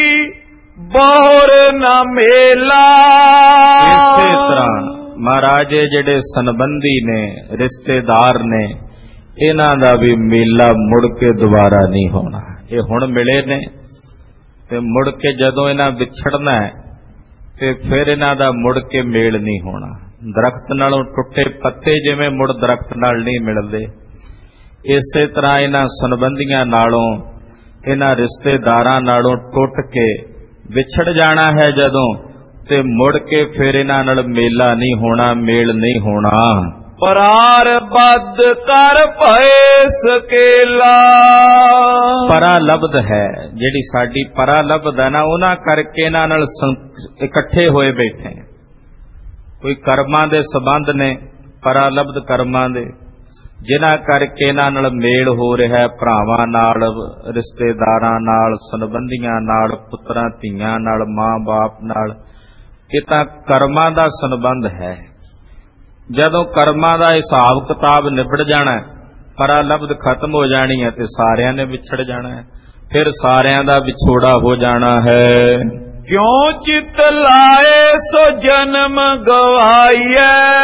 [SPEAKER 1] ਬਹੁਰ ਨ ਮੇਲਾ।
[SPEAKER 2] ਇਸੇ ਤਰ੍ਹਾਂ ਮਹਾਰਾਜ ਜਿਹੜੇ ਸੰਬੰਧੀ ਨੇ, ਰਿਸ਼ਤੇਦਾਰ ਨੇ, ਇਹਨਾਂ ਦਾ ਵੀ ਮੇਲਾ ਮੁੜ ਕੇ ਦੁਬਾਰਾ ਨਹੀਂ ਹੋਣਾ। ਇਹ ਹੁਣ ਮਿਲੇ ਨੇ ਤੇ ਮੁੜ ਕੇ ਜਦੋਂ ਇਹਨਾਂ ਵਿਛੜਨਾ ਹੈ ਤੇ ਫਿਰ ਇਹਨਾਂ ਦਾ ਮੁੜ ਕੇ ਮੇਲ ਨਹੀਂ ਹੋਣਾ। ਦਰਖਤ ਨਾਲੋਂ ਟੁੱਟੇ ਪੱਤੇ ਜਿਵੇਂ ਮੁੜ ਦਰਖਤ ਨਾਲ ਨਹੀਂ ਮਿਲਦੇ, ਇਸੇ ਤਰ੍ਹਾਂ ਇਹਨਾਂ ਸੰਬੰਧੀਆਂ ਨਾਲੋਂ, ਇਹਨਾਂ ਰਿਸ਼ਤੇਦਾਰਾਂ ਨਾਲੋਂ ਟੁੱਟ ਕੇ ਵਿਛੜ ਜਾਣਾ ਹੈ ਜਦੋਂ, ਤੇ ਮੁੜ ਕੇ ਫਿਰ ਇਹਨਾਂ ਨਾਲ ਮੇਲਾ ਨਹੀਂ ਹੋਣਾ, ਮੇਲ ਨਹੀਂ ਹੋਣਾ।
[SPEAKER 1] ਪਰਾਰ ਬੱਦ ਕਰ ਭਏ ਸਕੇਲਾ।
[SPEAKER 2] ਪਰਾ ਲਬਦ ਹੈ, ਜਿਹੜੀ ਸਾਡੀ ਪਰਾ ਲਬਦ ਹੈ ਨਾ, ਉਹਨਾਂ ਕਰਕੇ ਇਹਨਾਂ ਨਾਲ ਇਕੱਠੇ ਹੋਏ ਬੈਠੇ। ਕੋਈ ਕਰਮਾਂ ਦੇ ਸੰਬੰਧ ਨੇ, ਪਰਾਲਬਧ ਕਰਮਾਂ ਦੇ, ਜਿਨ੍ਹਾਂ ਕਰਕੇ ਇਹਨਾਂ ਨਾਲ ਮੇਲ ਹੋ ਰਿਹਾ, ਭਰਾਵਾਂ ਨਾਲ, ਰਿਸ਼ਤੇਦਾਰਾਂ ਨਾਲ, ਸੰਬੰਧੀਆਂ ਨਾਲ, ਪੁੱਤਰਾਂ ਧੀਆਂ ਨਾਲ, ਮਾਂ-ਬਾਪ ਨਾਲ। ਇਹ ਤਾਂ ਕਰਮਾਂ ਦਾ ਸੰਬੰਧ ਹੈ। ਜਦੋਂ ਕਰਮਾਂ ਦਾ ਹਿਸਾਬ ਕਿਤਾਬ ਨਿਬੜ ਜਾਣਾ, ਪਰਾਲਬਧ ਖਤਮ ਹੋ ਜਾਣੀ ਹੈ, ਤੇ ਸਾਰਿਆਂ ਨੇ ਵਿਛੜ ਜਾਣਾ ਹੈ, ਫਿਰ ਸਾਰਿਆਂ ਦਾ ਵਿਛੋੜਾ ਹੋ ਜਾਣਾ ਹੈ।
[SPEAKER 1] ਕਿਉ ਚਿਤ ਲਾਏ ਸੋ ਜਨਮ ਗਵਾਈਐ।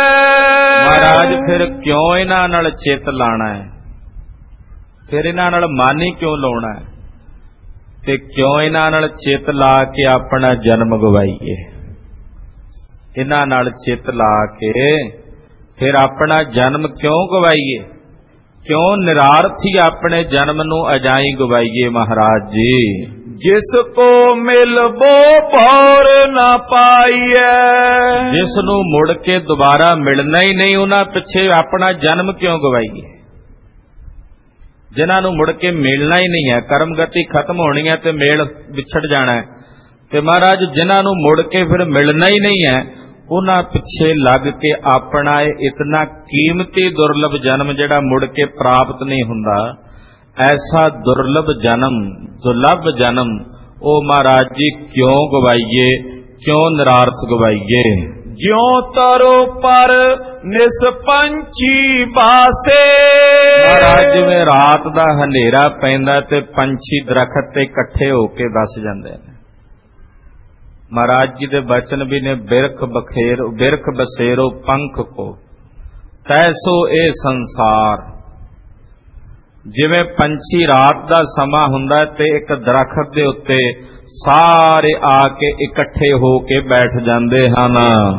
[SPEAKER 2] ਮਹਾਰਾਜ ਫਿਰ ਕਿਉਂ ਇਹਨਾਂ ਨਾਲ ਚਿੱਤ ਲਾਣਾ ਹੈ, ਫਿਰ ਇਹਨਾਂ ਨਾਲ ਮਨ ਹੀ ਕਿਉਂ ਲਾਉਣਾ ਹੈ, ਤੇ ਕਿਉਂ ਇਹਨਾਂ ਨਾਲ ਚਿੱਤ ਲਾ ਕੇ ਆਪਣਾ ਜਨਮ ਗਵਾਈਏ। ਇਹਨਾਂ ਨਾਲ ਚਿੱਤ ਲਾ ਕੇ ਫਿਰ ਆਪਣਾ ਜਨਮ ਕਿਉਂ ਗਵਾਈਏ, ਕਿਉਂ ਨਿਰਾਰਥੀ ਆਪਣੇ ਜਨਮ ਨੂੰ ਅਜਾਈ ਗਵਾਈਏ। ਮਹਾਰਾਜ ਜੀ,
[SPEAKER 1] ਜਿਸ ਕੋ ਮਿਲਬੋ ਭੌਰ ਨਾ ਪਾਈਐ।
[SPEAKER 2] ਜਿਸ ਨੂੰ ਮੁੜ ਕੇ ਦੁਬਾਰਾ ਮਿਲਣਾ ਹੀ ਨਹੀਂ, ਉਹਨਾਂ ਪਿੱਛੇ ਆਪਣਾ ਜਨਮ ਕਿਉਂ ਗਵਾਈਏ। ਜਿਨ੍ਹਾਂ ਨੂੰ ਮੁੜ ਕੇ ਮਿਲਣਾ ਹੀ ਨਹੀਂ ਹੈ, ਕਰਮ ਗਤੀ ਖਤਮ ਹੋਣੀ ਹੈ ਤੇ ਮੇਲ ਵਿਛੜ ਜਾਣਾ ਹੈ, ਤੇ ਮਹਾਰਾਜ ਜਿਨ੍ਹਾਂ ਨੂੰ ਮੁੜ ਕੇ ਫਿਰ ਮਿਲਣਾ ਹੀ ਨਹੀਂ ਹੈ, ਉਹਨਾਂ ਪਿੱਛੇ ਲੱਗ ਕੇ ਆਪਣਾ ਇਹ ਇਤਨਾ ਕੀਮਤੀ ਦੁਰਲਭ ਜਨਮ ਜਿਹੜਾ ਮੁੜ ਕੇ ਪ੍ਰਾਪਤ ਨਹੀਂ ਹੁੰਦਾ, ਐਸਾ ਦੁਰਲਭ ਜਨਮ, ਦੁਰਲਭ ਜਨਮ, ਉਹ ਮਹਾਰਾਜ ਜੀ ਕਿਉਂ ਗਵਾਈਏ, ਕਿਉਂ ਨਿਰਾਰਥ ਗਵਾਈਏ।
[SPEAKER 1] ਜਿਉ ਤਰੋ ਪਰ ਨਿਸਪੰਛੀ ਬਾਸੇ।
[SPEAKER 2] ਮਹਾਰਾਜ ਜਿਵੇਂ ਰਾਤ ਦਾ ਹਨੇਰਾ ਪੈਂਦਾ ਤੇ ਪੰਛੀ ਦਰਖਤ ਤੇ ਇਕੱਠੇ ਹੋ ਕੇ ਵਸ ਜਾਂਦੇ ਨੇ। ਮਹਾਰਾਜ ਜੀ ਦੇ ਬਚਨ ਵੀ ਨੇ, ਬਿਰਖ ਬਸੇਰੋ ਪੰਖ ਕੋ ਤੈਸੋ ਇਹ ਸੰਸਾਰ। ਜਿਵੇਂ ਪੰਛੀ ਰਾਤ ਦਾ ਸਮਾਂ ਹੁੰਦਾ ਤੇ ਇੱਕ ਦਰਖਤ ਦੇ ਉੱਤੇ ਸਾਰੇ ਆ ਕੇ ਇਕੱਠੇ ਹੋ ਕੇ ਬੈਠ ਜਾਂਦੇ ਹਨ।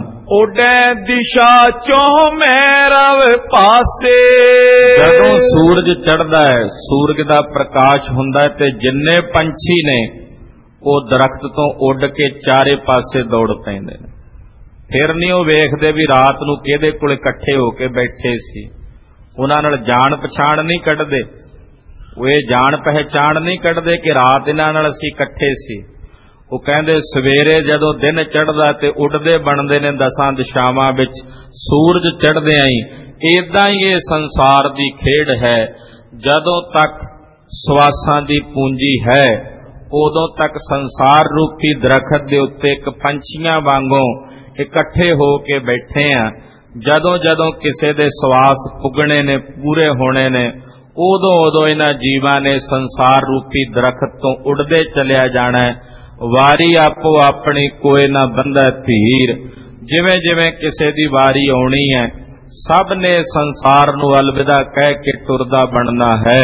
[SPEAKER 1] ਉਡੈ ਦਿਸ਼ਾ ਚੋਂ ਮੈਰਵ ਪਾਸੇ।
[SPEAKER 2] ਜਦੋਂ ਸੂਰਜ ਚੜ੍ਹਦਾ ਹੈ, ਸੂਰਜ ਦਾ ਪ੍ਰਕਾਸ਼ ਹੁੰਦਾ ਹੈ, ਤੇ ਜਿੰਨੇ ਪੰਛੀ ਨੇ ਉਹ ਦਰਖਤ ਤੋਂ ਉੱਡ ਕੇ ਚਾਰੇ ਪਾਸੇ ਦੌੜ ਪੈਂਦੇ ਨੇ। ਫਿਰ ਨਹੀਂ ਉਹ ਵੇਖਦੇ ਵੀ ਰਾਤ ਨੂੰ ਕਿਹਦੇ ਕੋਲ ਇਕੱਠੇ ਹੋ ਕੇ ਬੈਠੇ ਸੀ। ਉਹਨਾਂ ਨਾਲ ਜਾਣ ਪਛਾਣ ਨਹੀਂ ਕੱਢਦੇ, ਉਹ ਇਹ ਜਾਣ ਪਹਿਚਾਣ ਨਹੀਂ ਕੱਢਦੇ ਕਿ ਰਾਤ ਇਹਨਾਂ ਨਾਲ ਅਸੀਂ ਇਕੱਠੇ ਸੀ। ਉਹ ਕਹਿੰਦੇ ਸਵੇਰੇ ਜਦੋਂ ਦਿਨ ਚੜ੍ਹਦਾ ਤੇ ਉੱਡਦੇ ਬਣਦੇ ਨੇ ਦਸਾਂ ਦਿਸ਼ਾਵਾਂ ਵਿੱਚ, ਸੂਰਜ ਚੜ੍ਹਦਿਆਂ ਹੀ। ਏਦਾਂ ਹੀ ਇਹ ਸੰਸਾਰ ਦੀ ਖੇਡ ਹੈ। ਜਦੋਂ ਤੱਕ ਸਵਾਸਾਂ ਦੀ ਪੂੰਜੀ ਹੈ, ਉਦੋਂ ਤੱਕ ਸੰਸਾਰ ਰੂਪੀ ਦਰਖਤ ਦੇ ਉੱਤੇ ਇੱਕ ਪੰਛੀਆਂ ਵਾਂਗੋਂ ਇਕੱਠੇ ਹੋ ਕੇ ਬੈਠੇ ਆ। ਜਦੋਂ ਜਦੋਂ ਕਿਸੇ ਦੇ ਸਵਾਸ ਪੁੱਗਣੇ ਨੇ, ਪੂਰੇ ਹੋਣੇ ਨੇ, ਉਦੋਂ ਉਦੋਂ ਇਹਨਾਂ ਜੀਵਾਂ ਨੇ ਸੰਸਾਰ ਰੂਪੀ ਦਰਖਤ ਤੋਂ ਉੱਡਦੇ ਚਲਿਆ ਜਾਣਾ ਹੈ। ਵਾਰੀ ਆਪੋ ਆਪਣੀ ਕੋਏ ਨਾ ਬੰਧੈ ਧੀਰ। ਜਿਵੇਂ ਜਿਵੇਂ ਕਿਸੇ ਦੀ ਵਾਰੀ ਆਉਣੀ ਹੈ, ਸਭ ਨੇ ਸੰਸਾਰ ਨੂੰ ਅਲਵਿਦਾ ਕਹਿ ਕੇ ਟੁਰਦਾ ਬਣਨਾ ਹੈ।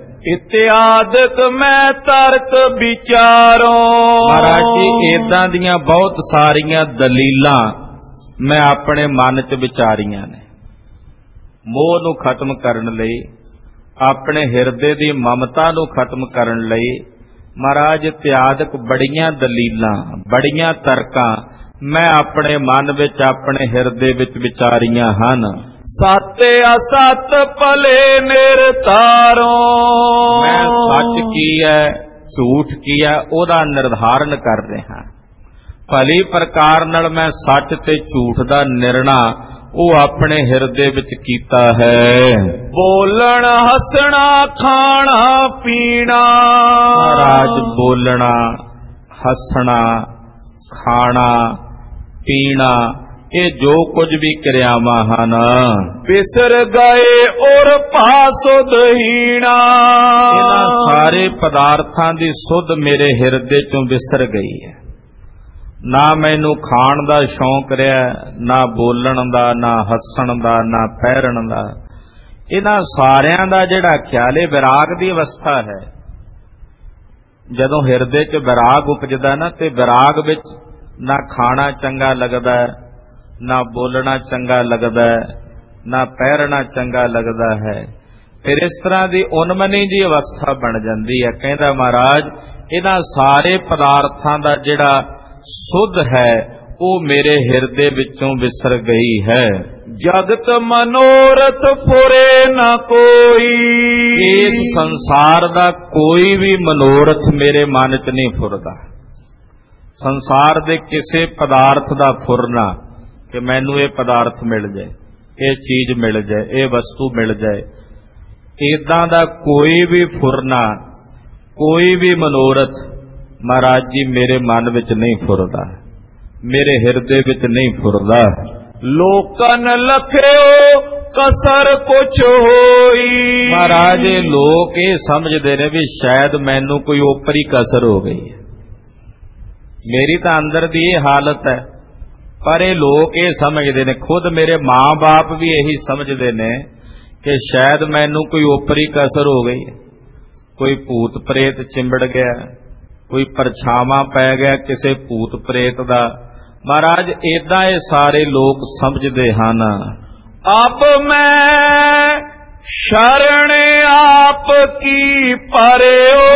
[SPEAKER 1] ਇਤਿਆਦਿਕ ਮੈਂ ਤਰਕ ਵਿਚਾਰੋ।
[SPEAKER 2] ਮਹਾਰਾਜ ਜੀ ਏਦਾਂ ਦੀਆਂ ਬਹੁਤ ਸਾਰੀਆਂ ਦਲੀਲਾਂ ਮੈਂ ਆਪਣੇ ਮਨ 'ਚ ਵਿਚਾਰੀਆਂ ਨੇ। ਮੋਹ ਨੂੰ ਖਤਮ ਕਰਨ ਲਈ, ਆਪਣੇ ਹਿਰਦੇ ਦੀ ਮਮਤਾ ਨੂੰ ਖਤਮ ਕਰਨ ਲਈ ਮਹਾਰਾਜ ਇਤਿਆਦਿਕ ਬੜੀਆਂ ਦਲੀਲਾਂ, ਬੜੀਆਂ ਤਰਕਾਂ ਮੈਂ ਆਪਣੇ ਮਨ ਵਿੱਚ, ਆਪਣੇ ਹਿਰਦੇ ਵਿੱਚ ਵਿਚਾਰੀਆਂ ਹਨ।
[SPEAKER 1] ਸਤ ਅਸਤ ਭਲੇ ਨਿਰਤਾਰੋ।
[SPEAKER 2] ਮੈਂ ਸੱਚ ਕੀ ਹੈ, ਝੂਠ ਕੀ ਹੈ, ਉਹਦਾ ਨਿਰਧਾਰਨ ਕਰ ਰਿਹਾ। ਭਲੀ ਪ੍ਰਕਾਰ ਨਾਲ ਮੈਂ ਸੱਚ ਤੇ ਝੂਠ ਦਾ ਨਿਰਣਾ ਉਹ ਆਪਣੇ ਹਿਰਦੇ ਵਿੱਚ ਕੀਤਾ ਹੈ।
[SPEAKER 1] ਬੋਲਣ ਹੱਸਣਾ ਖਾਣਾ ਪੀਣਾ।
[SPEAKER 2] ਮਹਾਰਾਜ ਬੋਲਣਾ, ਹੱਸਣਾ, ਖਾਣਾ, ਪੀਣਾ, ਇਹ ਜੋ ਕੁਝ ਵੀ ਕਿਰਿਆਵਾਂ ਹਨ,
[SPEAKER 1] ਵਿਸਰ ਗਏ ਔਰ ਪਾਸੁਧ ਹੀਣਾ।
[SPEAKER 2] ਇਹਨਾਂ ਸਾਰੇ ਪਦਾਰਥਾਂ ਦੀ ਸੁਧ ਮੇਰੇ ਹਿਰਦੇ ਚੋਂ ਵਿਸਰ ਗਈ ਹੈ। ਨਾ ਮੈਨੂੰ ਖਾਣ ਦਾ ਸ਼ੌਂਕ ਰਿਹਾ, ਨਾ ਬੋਲਣ ਦਾ, ਨਾ ਹੱਸਣ ਦਾ, ਨਾ ਪਹਿਰਨ ਦਾ। ਇਹਨਾਂ ਸਾਰਿਆਂ ਦਾ ਜਿਹੜਾ ਖਿਆਲ ਹੈ ਵਿਰਾਗ ਦੀ ਅਵਸਥਾ ਹੈ। ਜਦੋਂ ਹਿਰਦੇ 'ਚ ਵਿਰਾਗ ਉਪਜਦਾ ਨਾ, ਤੇ ਵਿਰਾਗ ਵਿੱਚ ਨਾ ਖਾਣਾ ਚੰਗਾ ਲੱਗਦਾ, ਨਾ ਬੋਲਣਾ ਚੰਗਾ ਲੱਗਦਾ, ਨਾ ਪਹਿਰਣਾ ਚੰਗਾ ਲੱਗਦਾ ਹੈ। ਫਿਰ ਇਸ ਤਰ੍ਹਾਂ ਦੀ ਉਨਮਨੀ ਦੀ ਅਵਸਥਾ ਬਣ ਜਾਂਦੀ ਹੈ। ਕਹਿੰਦਾ ਮਹਾਰਾਜ ਇਹਨਾਂ ਸਾਰੇ ਪਦਾਰਥਾਂ ਦਾ ਜਿਹੜਾ ਸੁਧ ਹੈ ਉਹ ਮੇਰੇ ਹਿਰਦੇ ਵਿੱਚੋਂ ਵਿਸਰ ਗਈ ਹੈ।
[SPEAKER 1] ਜਗਤ ਮਨੋਰਥ ਫੁਰੇ ਨਾ ਕੋਈ।
[SPEAKER 2] ਇਸ ਸੰਸਾਰ ਦਾ ਕੋਈ ਵੀ ਮਨੋਰਥ ਮੇਰੇ ਮਨ 'ਚ ਨਹੀਂ ਫੁਰਦਾ। ਸੰਸਾਰ ਦੇ ਕਿਸੇ ਪਦਾਰਥ ਦਾ ਫੁਰਨਾ, कि मैनू ये पदार्थ मिल जाए, ये चीज मिल जाए, ये वस्तु मिल जाए। इदां दा कोई भी फुरना, कोई भी मनोरथ महाराज जी मेरे मन विच नहीं फुरदा, मेरे हिरदे विच नहीं फुरदा।
[SPEAKER 1] लोकन लखियो कसर कुछ होई।
[SPEAKER 2] महाराज लोग ये समझते ने भी शायद मैनू कोई ओपरी कसर हो गई है, मेरी तो अंदर दी ये हालत है। पर ये लोग ये समझते ने, खुद मेरे माँ बाप भी यही समझते ने कि शायद मैनू कोई ओपरी कसर हो गई है, कोई भूत प्रेत चिंबड़ गया, कोई परछावां पै गया किसी भूत प्रेत दा। महाराज इदां ये सारे लोग समझते हैं।
[SPEAKER 1] अब मैं शरण आप की परयो,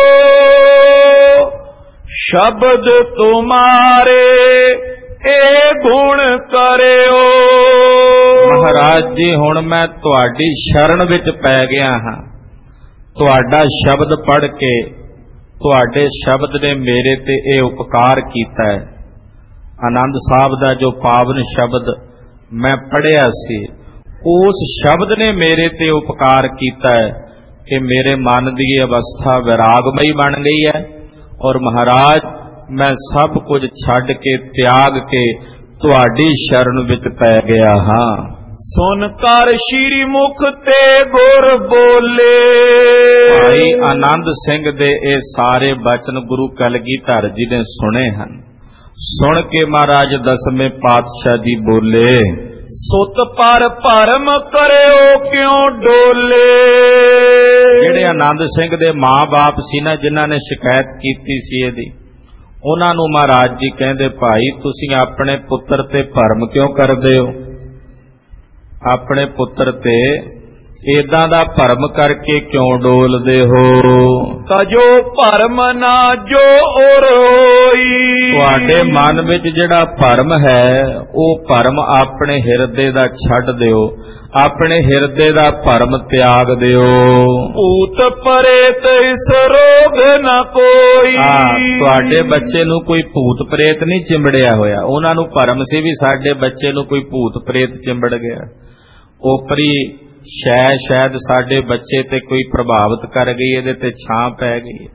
[SPEAKER 1] शब्द तुम्हारे ए गुण करियो।
[SPEAKER 2] महाराज जी हुण मैं तुहाडी शरण विच पै गया हां, तुहाडा शब्द पढ़ के तुहाडे शब्द ने मेरे ते ए उपकार कीता है। आनंद साहब दा जो पावन शब्द मैं पढ़िया सी, उस शब्द ने मेरे ते उपकार कीता है कि मेरे मन की अवस्था वैरागमई बन गई है। और महाराज मैं सब कुछ छड़ के त्याग के तुहाडी शरण विच पै गया हां।
[SPEAKER 1] सुन कर श्री मुख ते गुर बोले।
[SPEAKER 2] भाई आनंद सिंह दे ए सारे बचन गुरु कलगीधर जी ने सुने हैं। सुन के महाराज दसवें पातशाह जी बोले,
[SPEAKER 1] सुत पर भरम करियो क्यों डोले।
[SPEAKER 2] जेड़े आनंद सिंह दे मां बाप सी ना, जिन्हां ने शिकायत कीती सी इहदी, उन्हां नूं महाराज जी कहंदे भाई तुसीं अपने पुत्र ते भरम क्यों करदे हो, अपने पुत्र ते इदां दा भरम करके क्यों डोलदे हो।
[SPEAKER 1] तजो भरम ना जो और होई।
[SPEAKER 2] तुहाडे मन विच जिहड़ा भरम है वो भरम अपने हिरदे दा छड्ड दिओ, अपने हिरदे दा भरम त्याग दिओ।
[SPEAKER 1] भूत प्रेत इस रोग न कोई।
[SPEAKER 2] तुहाडे बच्चे नूं कोई भूत प्रेत नहीं चिंबड़िया होया, उन्हां नूं भरम सी भी साडे बच्चे नूं कोई भूत प्रेत चिंबड़ गया, ओपरी शायद साडे बच्चे ते कोई प्रभावित कर गई, इहदे ते छां पै गई।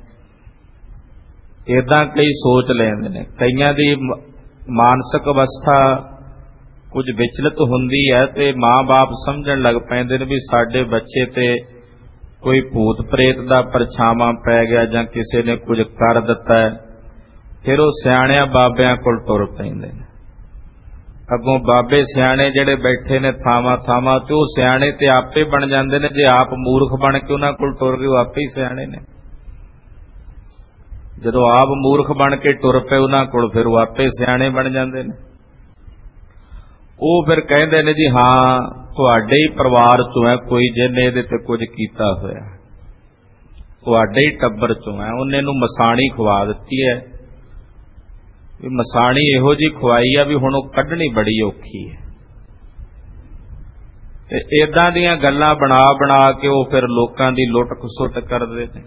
[SPEAKER 2] इदां कई सोच लैंदे ने। कईयां दी मानसिक अवस्था कुछ विचलित हुंदी है ते मां बाप समझण लग पैंदे ने भी साडे बच्चे ते कोई भूत प्रेत दा परछावां पै गया जां किसी ने कुछ कर दिता है। फिर वो सियाणियां बाबियां कोल टुर पैंदे ने। अगों बाबे सियाणे जिहड़े बैठे ने थावां थावां ते वो सियाणे ते आपे बन जांदे ने। जे आप मूर्ख बन के उन्हां कोल टुर गए, आपे ही सियाणे ने। जदों आप मूर्ख बन के टुर पे उन्हां कोल, फिर वो आपे सियाणे बन जांदे ने। वो फिर कहंदे ने जी हां तुहाडे ही परिवार चों है कोई जिन्ने इहदे ते कुछ कीता होया, तुहाडे ही टब्बर चों है, उन्हें नूं मसाणी खवा दित्ती है। मसाणी इहो जी खुआई आ भी हुण ओह कढणी बड़ी औखी है। ते इदां दीयां गल्लां बना बना के वो फिर लोकां दी लुट खसुट करदे ने।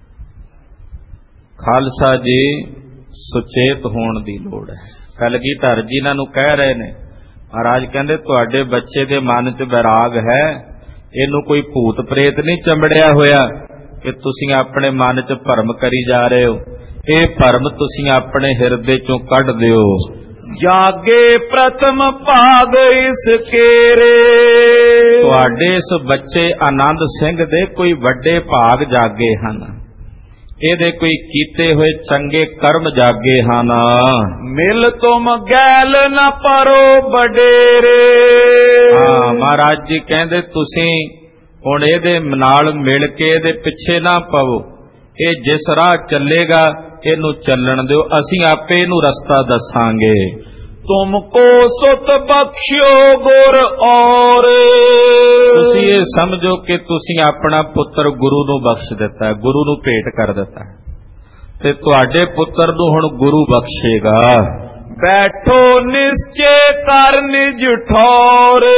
[SPEAKER 2] खालसा जी सुचेत होण दी लोड़ है। कलगीधर जी इन्हां नूं कह रहे ने, महाराज कहंदे तुहाडे बच्चे दे मन च वैराग है, इहनूं कोई भूत प्रेत नहीं चंबड़िया होया कि तुसीं अपने मन च भरम करी जा रहे हो। ये भरम तुसीं अपने हिरदे चों कढ दिओ।
[SPEAKER 1] जागे प्रथम भाग इस केरे।
[SPEAKER 2] तुहाडे इस बच्चे आनंद सिंह दे कोई वड्डे भाग जागे हन, इहदे कोई कीते हुए चंगे कर्म जागे हन।
[SPEAKER 1] मिल तुम गैल न परो बडेरे।
[SPEAKER 2] महाराज जी कहंदे तुसीं हुण इहदे नाल मिल के इहदे पिछे ना पवो, ये जिस राह चलेगा इनू चलन दिओ, असीं आपे इनू रस्ता दसांगे।
[SPEAKER 1] तुमको सुत बख्शियो गुर और।
[SPEAKER 2] तुसीं ये समझो कि तुसीं अपना पुत्र गुरु नू बख्श दिता है, गुरु नू भेंट कर दिता है ते तुहाडे पुत्र नू हुण गुरु बख्शेगा।
[SPEAKER 1] बैठो निश्चय कर निज ठौर।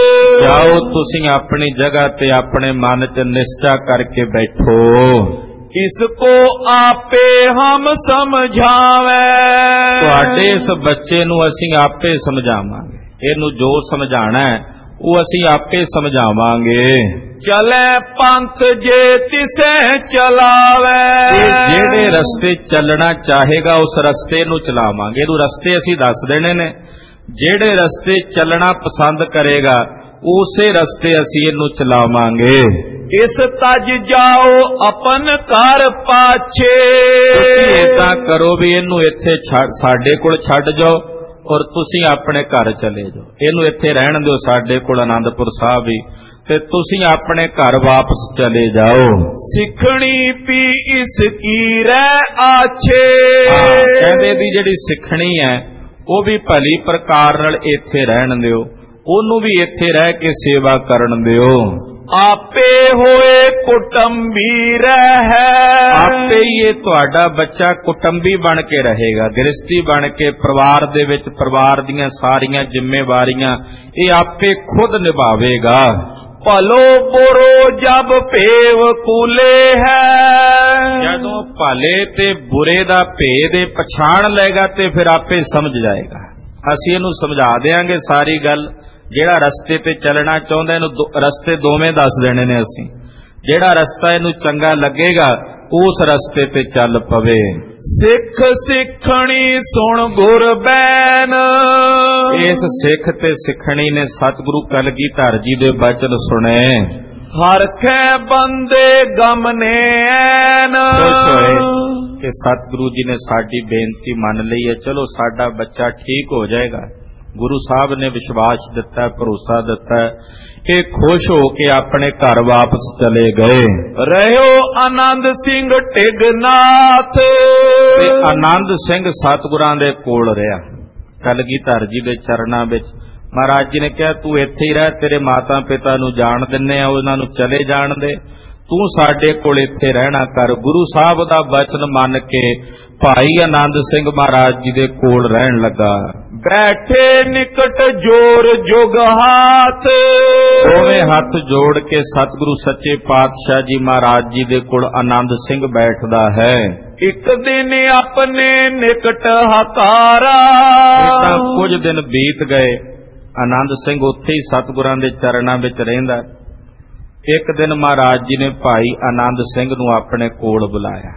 [SPEAKER 2] जाओ तुसीं अपनी जगह ते अपने मन च निश्चय करके बैठो।
[SPEAKER 1] इसको आपे हम समझावे।
[SPEAKER 2] ਤੁਹਾਡੇ ਇਸ ਬੱਚੇ ਨੂੰ ਅਸੀਂ ਆਪੇ ਸਮਝਾਵਾਂਗੇ, ਇਹਨੂੰ ਜੋ ਸਮਝਾਣਾ ਹੈ ਉਹ ਅਸੀਂ ਆਪੇ ਸਮਝਾਵਾਂਗੇ।
[SPEAKER 1] चले पंथ जे तिसे चलावे।
[SPEAKER 2] ਜਿਹੜੇ ਰਸਤੇ ਚੱਲਣਾ ਚਾਹੇਗਾ ਉਸ ਰਸਤੇ ਨੂੰ ਚਲਾਵਾਂਗੇ। ਇਹਨੂੰ ਰਸਤੇ ਅਸੀਂ ਦੱਸ ਦੇਣੇ ਨੇ, ਜਿਹੜੇ ਰਸਤੇ ਚੱਲਣਾ ਪਸੰਦ ਕਰੇਗਾ ਉਸੇ ਰਸਤੇ ਅਸੀਂ ਇਹਨੂੰ ਚਲਾਵਾਂਗੇ।
[SPEAKER 1] इस तज जाओ अपन घर पाछे।
[SPEAKER 2] ਤੁਸੀਂ ਏਦਾਂ ਕਰੋ ਵੀ ਇਹਨੂੰ ਇੱਥੇ ਸਾਡੇ ਕੋਲ ਛੱਡ ਜਾਓ ਔਰ ਤੁਸੀਂ ਆਪਣੇ ਘਰ ਚਲੇ ਜਾਓ। ਇਹਨੂੰ ਇੱਥੇ ਰਹਿਣ ਦਿਓ ਸਾਡੇ ਕੋਲ ਆਨੰਦਪੁਰ ਸਾਹਿਬ ਹੀ, ਤੇ ਤੁਸੀਂ ਆਪਣੇ ਘਰ ਵਾਪਸ ਚਲੇ ਜਾਓ।
[SPEAKER 1] ਸਿੱਖਣੀ ਪੀ ਇਸ ਕੀ ਰਹਿ ਆਛੇ।
[SPEAKER 2] ਕਹਿੰਦੇ ਵੀ ਜਿਹੜੀ ਸਿੱਖਣੀ ਹੈ ਉਹ ਵੀ ਭਲੀ ਪ੍ਰਕਾਰ ਨਾਲ ਇੱਥੇ ਰਹਿਣ ਦਿਓ, ਉਹਨੂੰ ਵੀ ਇੱਥੇ ਰਹਿ ਕੇ ਸੇਵਾ ਕਰਨ ਦਿਓ।
[SPEAKER 1] ਆਪੇ ਹੋਏ ਕੁਟੰਬੀ ਰਹਿ।
[SPEAKER 2] ਆਪੇ ਹੀ ਇਹ ਤੁਹਾਡਾ ਬੱਚਾ ਕੁਟੰਬੀ ਬਣ ਕੇ ਰਹੇਗਾ, ਗ੍ਰਸਤੀ ਬਣ ਕੇ ਪਰਿਵਾਰ ਦੇ ਵਿੱਚ ਪਰਿਵਾਰ ਦੀਆਂ ਸਾਰੀਆਂ ਜ਼ਿੰਮੇਵਾਰੀਆਂ ਇਹ ਆਪੇ ਖੁਦ ਨਿਭਾਵੇਗਾ।
[SPEAKER 1] ਭਲੋ ਬੁਰੋ ਜਬ ਭੇਵ ਕੂਲੇ ਹੈ।
[SPEAKER 2] ਜਦੋਂ ਭਲੇ ਤੇ ਬੁਰੇ ਦਾ ਭੇਦ ਇਹ ਪਛਾਣ ਲਏਗਾ ਤੇ ਫਿਰ ਆਪੇ ਸਮਝ ਜਾਏਗਾ। ਅਸੀਂ ਇਹਨੂੰ ਸਮਝਾ ਦੇਾਂਗੇ ਸਾਰੀ ਗੱਲ। ਜਿਹੜਾ ਰਸਤੇ ਤੇ ਚੱਲਣਾ ਚਾਹੁੰਦਾ ਇਹਨੂੰ ਰਸਤੇ ਦੋਵੇਂ ਦੱਸ ਦੇਣੇ ਨੇ ਅਸੀਂ। ਜਿਹੜਾ ਰਸਤਾ ਇਹਨੂੰ ਚੰਗਾ ਲੱਗੇਗਾ ਉਸ ਰਸਤੇ ਤੇ ਚੱਲ ਪਵੇ।
[SPEAKER 1] ਸਿੱਖ ਸਿੱਖਣੀ ਸੁਣ ਗੁਰ ਬੈਨ।
[SPEAKER 2] ਇਸ ਸਿੱਖ ਤੇ ਸਿੱਖਣੀ ਨੇ ਸਤਿਗੁਰੂ ਕਲਗੀਧਰ ਜੀ ਦੇ ਬਚਨ ਸੁਣੇ।
[SPEAKER 1] ਹਰਖੈ ਬੰਦੇ ਗਮਨੇ ਐਨ।
[SPEAKER 2] ਖੁਸ਼ ਹੋਏ ਕਿ ਸਤਿਗੁਰੂ ਜੀ ਨੇ ਸਾਡੀ ਬੇਨਤੀ ਮੰਨ ਲਈ ਹੈ, ਚਲੋ ਸਾਡਾ ਬੱਚਾ ਠੀਕ ਹੋ ਜਾਏਗਾ। ਗੁਰੂ ਸਾਹਿਬ ਨੇ ਵਿਸ਼ਵਾਸ ਦਿੱਤਾ, ਭਰੋਸਾ ਦਿੱਤਾ। ਇਹ ਖੁਸ਼ ਹੋ ਕੇ ਆਪਣੇ ਘਰ ਵਾਪਸ ਚਲੇ ਗਏ।
[SPEAKER 1] ਰਹਿਓ ਆਨੰਦ ਸਿੰਘ ਢਿਗਨਾਥ।
[SPEAKER 2] ਤੇ ਆਨੰਦ ਸਿੰਘ ਸਤਿਗੁਰਾਂ ਦੇ ਕੋਲ ਰਿਹਾ, ਕਲਗੀਧਰ ਜੀ ਦੇ ਚਰਨਾਂ ਵਿੱਚ। ਮਹਾਰਾਜ ਜੀ ਨੇ ਕਿਹਾ ਤੂੰ ਇੱਥੇ ਹੀ ਰਹਿ, ਤੇਰੇ ਮਾਤਾ ਪਿਤਾ ਨੂੰ ਜਾਣ ਦਿੰਨੇ ਆ, ਉਹਨਾਂ ਨੂੰ ਚਲੇ ਜਾਣ ਦੇ, ਤੂੰ ਸਾਡੇ ਕੋਲ ਇੱਥੇ ਰਹਿਣਾ ਕਰ। ਗੁਰੂ ਸਾਹਿਬ ਦਾ ਬਚਨ ਮੰਨ ਕੇ ਭਾਈ ਆਨੰਦ ਸਿੰਘ ਮਹਾਰਾਜ ਜੀ ਦੇ ਕੋਲ ਰਹਿਣ ਲੱਗਾ।
[SPEAKER 1] ਬੈਠੇ ਨਿਕਟ ਜੋਰ ਜੁਗ ਹਾਥ।
[SPEAKER 2] ਦੋਵੇਂ ਹੱਥ ਜੋੜ ਕੇ ਸਤਿਗੁਰੂ ਸੱਚੇ ਪਾਤਸ਼ਾਹ ਜੀ ਮਹਾਰਾਜ ਜੀ ਦੇ ਕੋਲ ਆਨੰਦ ਸਿੰਘ ਬੈਠਦਾ ਹੈ।
[SPEAKER 1] ਇੱਕ ਦਿਨ ਆਪਣੇ ਨਿਕਟ ਹਕਾਰਾ।
[SPEAKER 2] ਤਾਂ ਕੁਝ ਦਿਨ ਬੀਤ ਗਏ, ਆਨੰਦ ਸਿੰਘ ਉੱਥੇ ਹੀ ਸਤਿਗੁਰਾਂ ਦੇ ਚਰਨਾਂ ਵਿੱਚ ਰਹਿੰਦਾ। ਇੱਕ ਦਿਨ ਮਹਾਰਾਜ ਜੀ ਨੇ ਭਾਈ ਆਨੰਦ ਸਿੰਘ ਨੂੰ ਆਪਣੇ ਕੋਲ ਬੁਲਾਇਆ।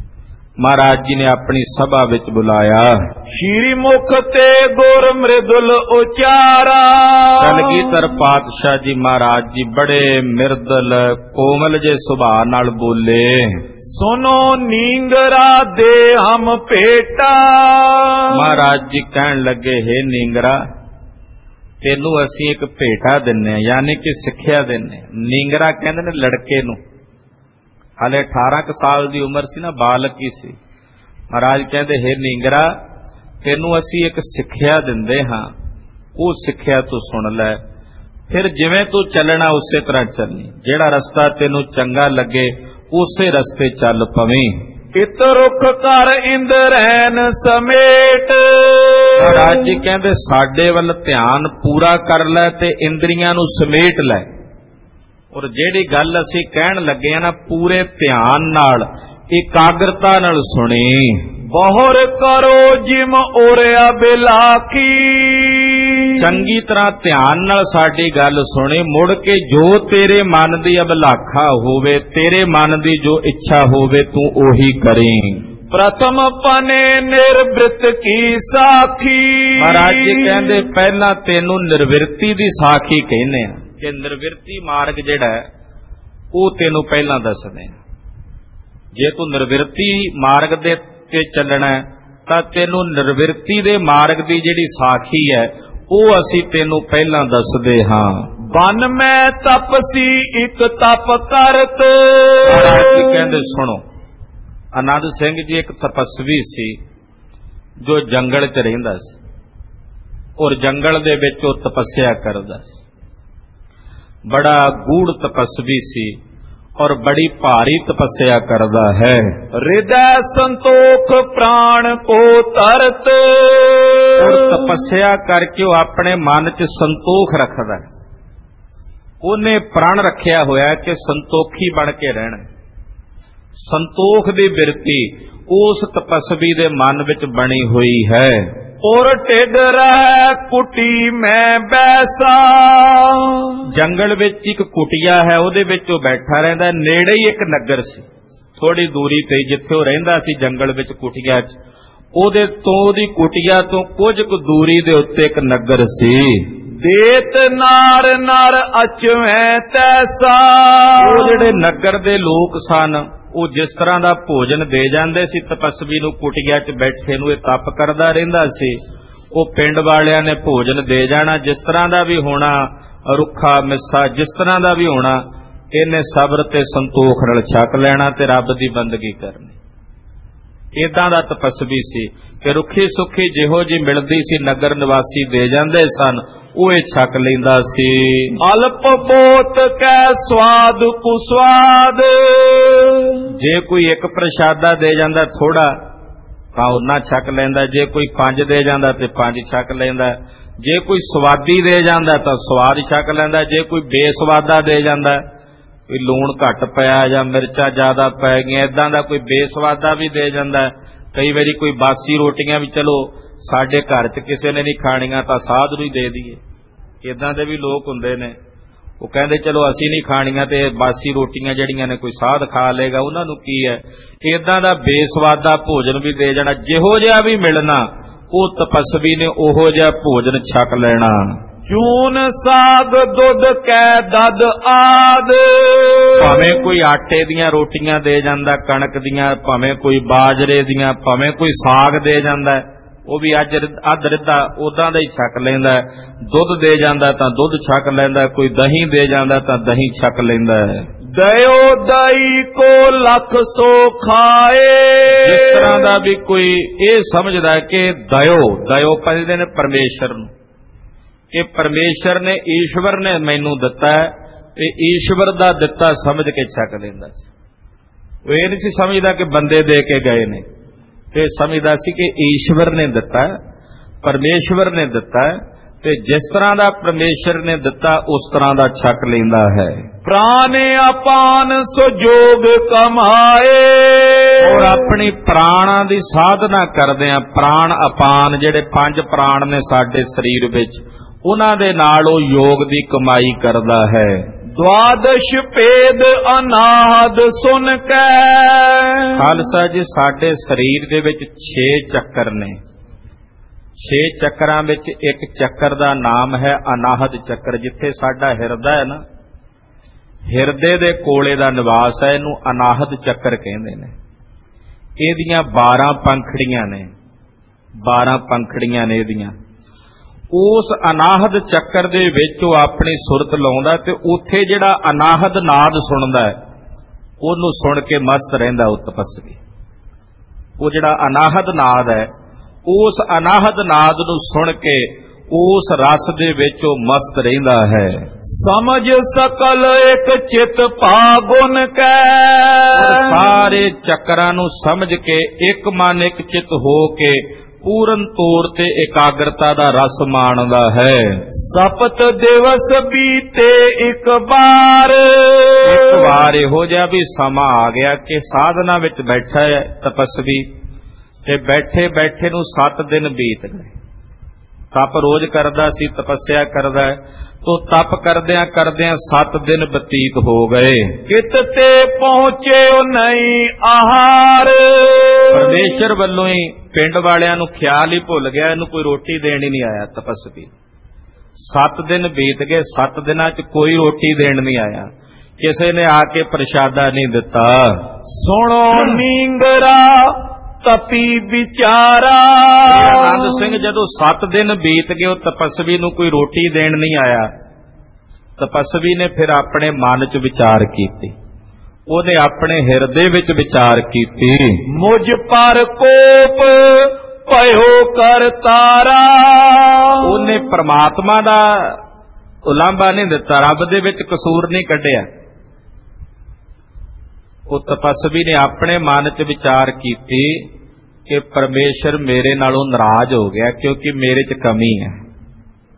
[SPEAKER 2] ਮਹਾਰਾਜ ਜੀ ਨੇ ਆਪਣੀ ਸਭਾ ਵਿੱਚ ਬੁਲਾਇਆ।
[SPEAKER 1] ਸ਼੍ਰੀ ਮੁਖ ਤੇ ਗੁਰ ਮ੍ਰਿਦੁਲ ਉਚਾਰਾ।
[SPEAKER 2] ਕਲਗੀਧਰ ਪਾਤਸ਼ਾਹ ਜੀ ਮਹਾਰਾਜ ਜੀ ਬੜੇ ਮਿਰਦਲ ਕੋਮਲ ਜੇ ਸੁਭਾਅ ਨਾਲ ਬੋਲੇ।
[SPEAKER 1] ਸੁਨੋ ਨੀਂਗਰਾ ਦੇ ਹਮ ਭੇਟਾ।
[SPEAKER 2] ਮਹਾਰਾਜ ਜੀ ਕਹਿਣ ਲੱਗੇ, ਹੇ ਨੀਂਗਰਾ, ਤੈਨੂੰ ਅਸੀਂ ਇੱਕ ਭੇਟਾ ਦਿੰਨੇ ਆ, ਯਾਨੀ ਕਿ ਸਿੱਖਿਆ ਦਿੰਨੇ। ਨੀਂਗਰਾ ਕਹਿੰਦੇ ਨੇ ਲੜਕੇ ਨੂੰ, ਹਾਲੇ 18 ਕੁ ਸਾਲ ਦੀ ਉਮਰ ਸੀ ਨਾ, ਬਾਲਕ ਹੀ ਸੀ। ਮਹਾਰਾਜ ਕਹਿੰਦੇ, ਹੇ ਨੀਂਗਰਾ, ਤੈਨੂੰ ਅਸੀਂ ਇੱਕ ਸਿੱਖਿਆ ਦਿੰਦੇ ਹਾਂ, ਉਹ ਸਿੱਖਿਆ ਤੂੰ ਸੁਣ ਲੈ, ਫਿਰ ਜਿਵੇਂ ਤੂੰ ਚੱਲਣਾ ਉਸੇ ਤਰ੍ਹਾਂ ਚੱਲਣੀ। ਜਿਹੜਾ ਰਸਤਾ ਤੈਨੂੰ ਚੰਗਾ ਲੱਗੇ ਉਸੇ ਰਸਤੇ ਚੱਲ ਪਵੀਂ।
[SPEAKER 1] ਇਤ ਰੁਖ ਕਰ ਇੰਦਰੈਨ ਸਮੇਟ।
[SPEAKER 2] ਮਹਾਰਾਜ ਜੀ ਕਹਿੰਦੇ ਸਾਡੇ ਵੱਲ ਧਿਆਨ ਪੂਰਾ ਕਰ ਲੈ ਤੇ ਇੰਦਰੀਆਂ ਨੂੰ ਸਮੇਟ ਲੈ। ਔਰ ਜਿਹੜੀ ਗੱਲ ਅਸੀਂ ਕਹਿਣ ਲੱਗੇ ਆ ਨਾ, ਪੂਰੇ ਧਿਆਨ ਨਾਲ ਇਕਾਗਰਤਾ ਨਾਲ ਸੁਣੀ।
[SPEAKER 1] ਬਹੁਰ ਕਰੋ ਜਿਮ ਉਰਿਆ ਬਿਲਾਖੀ।
[SPEAKER 2] ਚੰਗੀ ਤਰ੍ਹਾਂ ਧਿਆਨ ਨਾਲ ਸਾਡੀ ਗੱਲ ਸੁਣੀ, ਮੁੜ ਕੇ ਜੋ ਤੇਰੇ ਮਨ ਦੀ ਅਭਿਲਾਖਾ ਹੋਵੇ, ਤੇਰੇ ਮਨ ਦੀ ਜੋ ਇੱਛਾ ਹੋਵੇ, ਤੂੰ ਉਹੀ ਕਰੀਂ।
[SPEAKER 1] ਪ੍ਰਥਮ ਪਨੇ ਨਿਰਵ੍ਰਿਤ ਕੀ ਸਾਖੀ।
[SPEAKER 2] ਮਹਾਰਾਜ ਜੀ ਕਹਿੰਦੇ ਪਹਿਲਾਂ ਤੈਨੂੰ ਨਿਰਵਿਰਤੀ ਦੀ ਸਾਖੀ ਕਹਿੰਦੇ ਆ, ਕਿ ਨਿਰਵਿਰਤੀ ਮਾਰਗ ਜਿਹੜਾ ਉਹ ਤੈਨੂੰ ਪਹਿਲਾਂ ਦੱਸਦੇ ਆ। ਜੇ ਤੂੰ ਨਿਰਵਿਰਤੀ ਮਾਰਗ ਦੇ ਤੇ ਚੱਲਣਾ ਤਾਂ ਤੈਨੂੰ ਨਿਰਵਿਰਤੀ ਦੇ ਮਾਰਗ ਦੀ ਜਿਹੜੀ ਸਾਖੀ ਹੈ ਉਹ ਅਸੀਂ ਤੈਨੂੰ ਪਹਿਲਾਂ ਦੱਸਦੇ ਹਾਂ।
[SPEAKER 1] ਬਨ ਮੈਂ ਤਪਸੀ ਇੱਕ ਤਪ ਕਰਤ।
[SPEAKER 2] ਮਹਾਰਾਜ ਜੀ ਕਹਿੰਦੇ ਸੁਣੋ, ਆਨੰਦ ਸਿੰਘ ਜੀ ਇੱਕ ਤਪਸਵੀ ਸੀ ਜੋ ਜੰਗਲ 'ਚ ਰਹਿੰਦਾ ਸੀ, ਔਰ ਜੰਗਲ ਦੇ ਵਿੱਚ ਉਹ ਤਪੱਸਿਆ ਕਰਦਾ ਸੀ। ਬੜਾ ਗੂੜ ਤਪਸਵੀ ਸੀ ਔਰ ਬੜੀ ਭਾਰੀ ਤਪੱਸਿਆ ਕਰਦਾ ਹੈ।
[SPEAKER 1] ਹਿਰਦੈ ਸੰਤੋਖ ਪ੍ਰਾਣ ਕੋ ਤਰਤ।
[SPEAKER 2] ਔਰ ਤਪੱਸਿਆ ਕਰਕੇ ਉਹ ਆਪਣੇ ਮਨ 'ਚ ਸੰਤੋਖ ਰੱਖਦਾ। ਉਹਨੇ ਪ੍ਰਣ ਰੱਖਿਆ ਹੋਇਆ ਕਿ ਸੰਤੋਖੀ ਬਣ ਕੇ ਰਹਿਣਾ, ਸੰਤੋਖ ਦੀ ਬਿਰਤੀ ਉਸ ਤਪਸਵੀ ਦੇ ਮਨ ਵਿੱਚ ਬਣੀ ਹੋਈ ਹੈ।
[SPEAKER 1] ਔਰ ਢਿੱਡ ਰਹਿ ਕੁਟੀ ਮੈਂ ਬੈਸਾ,
[SPEAKER 2] ਜੰਗਲ ਵਿੱਚ ਇੱਕ ਕੁਟੀਆ ਹੈ, ਉਹਦੇ ਵਿੱਚ ਉਹ ਬੈਠਾ ਰਹਿੰਦਾ। ਨੇੜੇ ਹੀ ਇੱਕ ਨਗਰ ਸੀ, ਥੋੜੀ ਦੂਰੀ ਤੇ ਜਿੱਥੇ ਉਹ ਰਹਿੰਦਾ ਸੀ ਜੰਗਲ ਵਿੱਚ ਕੁਟੀਆ 'ਚ, ਉਹਦੀ ਕੁਟੀਆ ਤੋਂ ਕੁਝ ਕੁ ਦੂਰੀ ਦੇ ਉੱਤੇ ਇੱਕ ਨਗਰ ਸੀ।
[SPEAKER 1] ਦੇਤ ਨਾਰ ਨਰ ਅਚਵੈ ਤੈਸਾ,
[SPEAKER 2] ਉਹ ਜਿਹੜੇ ਨਗਰ ਦੇ ਲੋਕ ਸਨ ਉਹ ਜਿਸ ਤਰ੍ਹਾਂ ਦਾ ਭੋਜਨ ਦੇ ਜਾਂਦੇ ਸੀ ਤਪਸਵੀ ਨੂੰ, ਕੁਟੀਆ 'ਚ ਬੈਠੇ ਨੂੰ, ਇਹ ਤਪ ਕਰਦਾ ਰਹਿੰਦਾ ਸੀ। ਉਹ ਪਿੰਡ ਵਾਲਿਆਂ ਨੇ ਭੋਜਨ ਦੇ ਜਾਣਾ, ਜਿਸ ਤਰ੍ਹਾਂ ਦਾ ਵੀ ਹੋਣਾ, ਰੁੱਖਾ ਮਿੱਸਾ ਜਿਸ ਤਰ੍ਹਾਂ ਦਾ ਵੀ ਹੋਣਾ, ਇਹਨੇ ਸਬਰ ਤੇ ਸੰਤੋਖ ਨਾਲ ਛਕ ਲੈਣਾ ਤੇ ਰੱਬ ਦੀ ਬੰਦਗੀ ਕਰਨੀ। ਏਦਾਂ ਦਾ ਤਪਸਵੀ ਸੀ ਕਿ ਰੁੱਖੀ ਸੁੱਖੀ ਜਿਹੋ ਜੀ ਮਿਲਦੀ ਸੀ ਨਗਰ ਨਿਵਾਸੀ ਦੇ ਜਾਂਦੇ ਸਨ, ਉਹ ਇਹ ਛਕ ਲੈਂਦਾ ਸੀ।
[SPEAKER 1] ਅਲਪ ਬੋਤ ਕੈ ਸਵਾਦ ਕੁਸਵਾਦ,
[SPEAKER 2] ਜੇ ਕੋਈ ਇੱਕ ਪ੍ਰਸ਼ਾਦਾ ਦੇ ਜਾਂਦਾ ਥੋੜਾ ਤਾਂ ਉਹਨਾਂ ਛਕ ਲੈਂਦਾ, ਜੇ ਕੋਈ 5 ਦੇ ਜਾਂਦਾ ਤੇ 5 ਛਕ ਲੈਂਦਾ, ਜੇ ਕੋਈ ਸਵਾਦੀ ਦੇ ਜਾਂਦਾ ਤਾਂ ਸਵਾਦ ਛਕ ਲੈਂਦਾ, ਜੇ ਕੋਈ ਬੇਸਵਾਦਾ ਦੇ ਜਾਂਦਾ, ਕੋਈ ਲੂਣ ਘੱਟ ਪਿਆ ਜਾਂ ਮਿਰਚਾਂ ਜ਼ਿਆਦਾ ਪੈ ਗਈਆਂ, ਇਦਾਂ ਦਾ ਕੋਈ ਬੇਸਵਾਦਾ ਵੀ ਦੇ ਜਾਂਦਾ। ਕਈ ਵਾਰੀ ਕੋਈ ਬਾਸੀ ਰੋਟੀਆਂ ਵੀ ਚਲੋ ਸਾਡੇ ਘਰ 'ਚ ਕਿਸੇ ਨੇ ਨਹੀਂ ਖਾਣੀਆਂ ਤਾਂ ਸਾਧ ਨੂੰ ਹੀ ਦੇ ਦਈਏ, ਇਦਾਂ ਦੇ ਵੀ ਲੋਕ ਹੁੰਦੇ ਨੇ। ਉਹ ਕਹਿੰਦੇ ਚਲੋ ਅਸੀਂ ਨਹੀਂ ਖਾਣੀਆਂ ਤੇ ਬਾਸੀ ਰੋਟੀਆਂ ਜਿਹੜੀਆਂ ਨੇ ਕੋਈ ਸਾਧ ਖਾ ਲਏਗਾ, ਉਹਨਾਂ ਨੂੰ ਕੀ ਹੈ। ਇਦਾਂ ਦਾ ਬੇਸਵਾਦਾ ਭੋਜਨ ਵੀ ਦੇ ਜਾਣਾ, ਜਿਹੋ ਜਿਹਾ ਵੀ ਮਿਲਣਾ ਉਹ ਤਪਸਵੀ ਨੇ ਉਹੋ ਜਿਹਾ ਭੋਜਨ ਛਕ ਲੈਣਾ।
[SPEAKER 1] ਜੂਨ ਸਾਗ ਦੁੱਧ ਕੈ ਦਦ ਆਦ,
[SPEAKER 2] ਭਾਵੇਂ ਕੋਈ ਆਟੇ ਦੀਆਂ ਰੋਟੀਆਂ ਦੇ ਜਾਂਦਾ, ਕਣਕ ਦੀਆਂ, ਭਾਵੇਂ ਕੋਈ ਬਾਜਰੇ ਦੀਆਂ, ਭਾਵੇਂ ਕੋਈ ਸਾਗ ਦੇ ਜਾਂਦਾ, ਉਹ ਵੀ ਅੱਧ ਰਿੱਧਾ ਉਦਾਂ ਦਾ ਹੀ ਛਕ ਲੈਂਦਾ। ਦੁੱਧ ਦੇ ਜਾਂਦਾ ਤਾਂ ਦੁੱਧ ਛਕ ਲੈਂਦਾ, ਕੋਈ ਦਹੀਂ ਦੇ ਜਾਂਦਾ ਤਾਂ ਦਹੀਂ ਛਕ ਲੈਂਦਾ।
[SPEAKER 1] ਦਇਓ ਦਈ ਕੋ ਲੱਖ ਸੋ ਖਾਏ,
[SPEAKER 2] ਜਿਸ ਤਰ੍ਹਾਂ ਦਾ ਵੀ ਕੋਈ ਇਹ ਸਮਝਦਾ ਕਿ ਦਇਓ ਕਹਿੰਦੇ ਨੇ ਪਰਮੇਸ਼ਰ ਨੂੰ, ਕਿ ਪਰਮੇਸ਼ਰ ਨੇ, ਈਸ਼ਵਰ ਨੇ ਮੈਨੂੰ ਦਿੱਤਾ ਤੇ ਈਸ਼ਵਰ ਦਾ ਦਿੱਤਾ ਸਮਝ ਕੇ ਛਕ ਲੈਂਦਾ ਸੀ। ਉਹ ਇਹ ਨਹੀਂ ਸੀ ਸਮਝਦਾ ਕਿ ਬੰਦੇ ਦੇ ਕੇ ਗਏ ਨੇ, ਤੇ ਸਮਝਦਾ ਸੀ ਕਿ ਈਸ਼ਵਰ ਨੇ ਦਿੱਤਾ, ਪਰਮੇਸ਼ਵਰ ਨੇ ਦਿੱਤਾ, ਤੇ ਜਿਸ ਤਰ੍ਹਾਂ ਦਾ ਪਰਮੇਸ਼ਰ ਨੇ ਦਿੱਤਾ ਉਸ ਤਰ੍ਹਾਂ ਦਾ ਛਕ ਲੈਂਦਾ ਹੈ।
[SPEAKER 1] ਪ੍ਰਾਨ ਅਪਾਨ ਸੁਜੋਗ ਕਮਾਏ,
[SPEAKER 2] ਔਰ ਆਪਣੀ ਪ੍ਰਾਣਾਂ ਦੀ ਸਾਧਨਾ ਕਰਦੇ ਆ। ਪ੍ਰਾਣ ਅਪਾਨ ਜਿਹੜੇ 5 ਪ੍ਰਾਣ ਨੇ ਸਾਡੇ ਸਰੀਰ ਵਿੱਚ, ਉਹਨਾਂ ਦੇ ਨਾਲ ਉਹ ਯੋਗ ਦੀ ਕਮਾਈ ਕਰਦਾ ਹੈ।
[SPEAKER 1] ਦਵਾਦਸ਼ ਭੇਦ ਅਨਾਹਦ ਸੁਨ ਕੈ,
[SPEAKER 2] ਖਾਲਸਾ ਜੀ ਸਾਡੇ ਸਰੀਰ ਦੇ ਵਿੱਚ 6 ਚੱਕਰ ਨੇ। 6 ਚੱਕਰਾਂ ਵਿੱਚ ਇੱਕ ਚੱਕਰ ਦਾ ਨਾਮ ਹੈ ਅਨਾਹਦ ਚੱਕਰ। ਜਿੱਥੇ ਸਾਡਾ ਹਿਰਦਾ ਹੈ ਨਾ, ਹਿਰਦੇ ਦੇ ਕੋਲੇ ਦਾ ਨਿਵਾਸ ਹੈ, ਇਹਨੂੰ ਅਨਾਹਦ ਚੱਕਰ ਕਹਿੰਦੇ ਨੇ। ਇਹਦੀਆਂ 12 ਪੰਖੜੀਆਂ ਨੇ, 12 ਪੰਖੜੀਆਂ ਨੇ ਇਹਦੀਆਂ। ਉਸ ਅਨਾਹਦ ਚੱਕਰ ਦੇ ਵਿੱਚ ਉਹ ਆਪਣੀ ਸੁਰਤ ਲਾਉਂਦਾ ਤੇ ਉੱਥੇ ਜਿਹੜਾ ਅਨਾਹਦ ਨਾਦ ਸੁਣਦਾ ਹੈ ਉਹਨੂੰ ਸੁਣ ਕੇ ਮਸਤ ਰਹਿੰਦਾ ਉਹ ਤਪਸਵੀ। ਉਹ ਜਿਹੜਾ ਅਨਾਹਦ ਨਾਦ ਹੈ, ਉਸ ਅਨਾਹਦ ਨਾਦ ਨੂੰ ਸੁਣ ਕੇ ਉਸ ਰਸ ਦੇ ਵਿੱਚ ਉਹ ਮਸਤ ਰਹਿੰਦਾ ਹੈ।
[SPEAKER 1] ਸਮਝ ਸਕਲ ਇੱਕ ਚਿਤ ਭਾਗੁਨ ਕੈ,
[SPEAKER 2] ਸਾਰੇ ਚੱਕਰਾਂ ਨੂੰ ਸਮਝ ਕੇ ਇੱਕ ਮਨ ਇੱਕ ਚਿਤ ਹੋ ਕੇ ਪੂਰਨ ਤੌਰ ਤੇ ਇਕਾਗਰਤਾ ਦਾ ਰਸ ਮਾਣਦਾ ਹੈ।
[SPEAKER 1] ਸਪਤ ਦਿਵਸ ਬੀਤੇ ਇੱਕ ਵਾਰ
[SPEAKER 2] ਇਹੋ ਜਿਹਾ ਵੀ ਸਮਾਂ ਆ ਗਿਆ ਕਿ ਸਾਧਨਾ ਵਿੱਚ ਬੈਠਾ ਹੈ ਤਪਸਵੀ, ਤੇ ਬੈਠੇ ਬੈਠੇ ਨੂੰ 7 ਦਿਨ ਬੀਤ ਗਏ। ਤਪ ਰੋਜ਼ ਕਰਦਾ ਸੀ, ਤਪੱਸਿਆ ਕਰਦਾ ਹੈ, ਤੋ ਤਪ ਕਰਦਿਆਂ ਕਰਦਿਆਂ 7 ਦਿਨ ਬਤੀਤ ਹੋ ਗਏ।
[SPEAKER 1] ਕਿਤ ਤੇ ਪਹੁੰਚੇ ਨਹੀਂ ਆਹਾਰ,
[SPEAKER 2] ਪਰਮੇਸ਼ਰ ਵੱਲੋਂ ਹੀ ਪਿੰਡ ਵਾਲਿਆਂ ਨੂੰ ਖਿਆਲ ਹੀ ਭੁੱਲ ਗਿਆ, ਇਹਨੂੰ ਕੋਈ ਰੋਟੀ ਦੇਣ ਹੀ ਨਹੀਂ ਆਇਆ ਤਪਸਵੀ। 7 ਦਿਨ ਬੀਤ ਗਏ, 7 ਦਿਨਾਂ 'ਚ ਕੋਈ ਰੋਟੀ ਦੇਣ ਨਹੀਂ ਆਇਆ, ਕਿਸੇ ਨੇ ਆ ਕੇ ਪ੍ਰਸ਼ਾਦਾ ਨਹੀਂ ਦਿੱਤਾ।
[SPEAKER 1] ਸੁਣੋ ਨੀਂਗਰਾ ਤਪੀ ਵਿਚਾਰਾ,
[SPEAKER 2] ਆਨੰਦ ਸਿੰਘ ਜਦੋਂ 7 ਦਿਨ ਬੀਤ ਗਏ ਉਹ ਤਪਸਵੀ ਨੂੰ ਕੋਈ ਰੋਟੀ ਦੇਣ ਨਹੀਂ ਆਇਆ, ਤਪਸਵੀ ਨੇ ਫਿਰ ਆਪਣੇ ਮਨ 'ਚ ਵਿਚਾਰ ਕੀਤੀ, ਉਹਨੇ ਆਪਣੇ ਹਿਰਦੇ ਵਿੱਚ ਵਿਚਾਰ ਕੀਤੀ,
[SPEAKER 1] ਮੁਝ ਪਰ ਕੋਪ ਭਇਓ ਕਰਤਾਰਾ।
[SPEAKER 2] ਉਹਨੇ ਪ੍ਰਮਾਤਮਾ ਦਾ ਉਲਾਂਭਾ ਨਹੀਂ ਦਿੱਤਾ, ਰੱਬ ਦੇ ਵਿੱਚ ਕਸੂਰ ਨਹੀਂ ਕੱਢਿਆ। ਉਹ ਤਪਸਵੀ ਨੇ ਆਪਣੇ ਮਨ 'ਚ ਵਿਚਾਰ ਕੀਤੀ ਕਿ ਪਰਮੇਸ਼ਰ ਮੇਰੇ ਨਾਲੋਂ ਨਾਰਾਜ਼ ਹੋ ਗਿਆ, ਕਿਉਂਕਿ ਮੇਰੇ 'ਚ ਕਮੀ ਹੈ,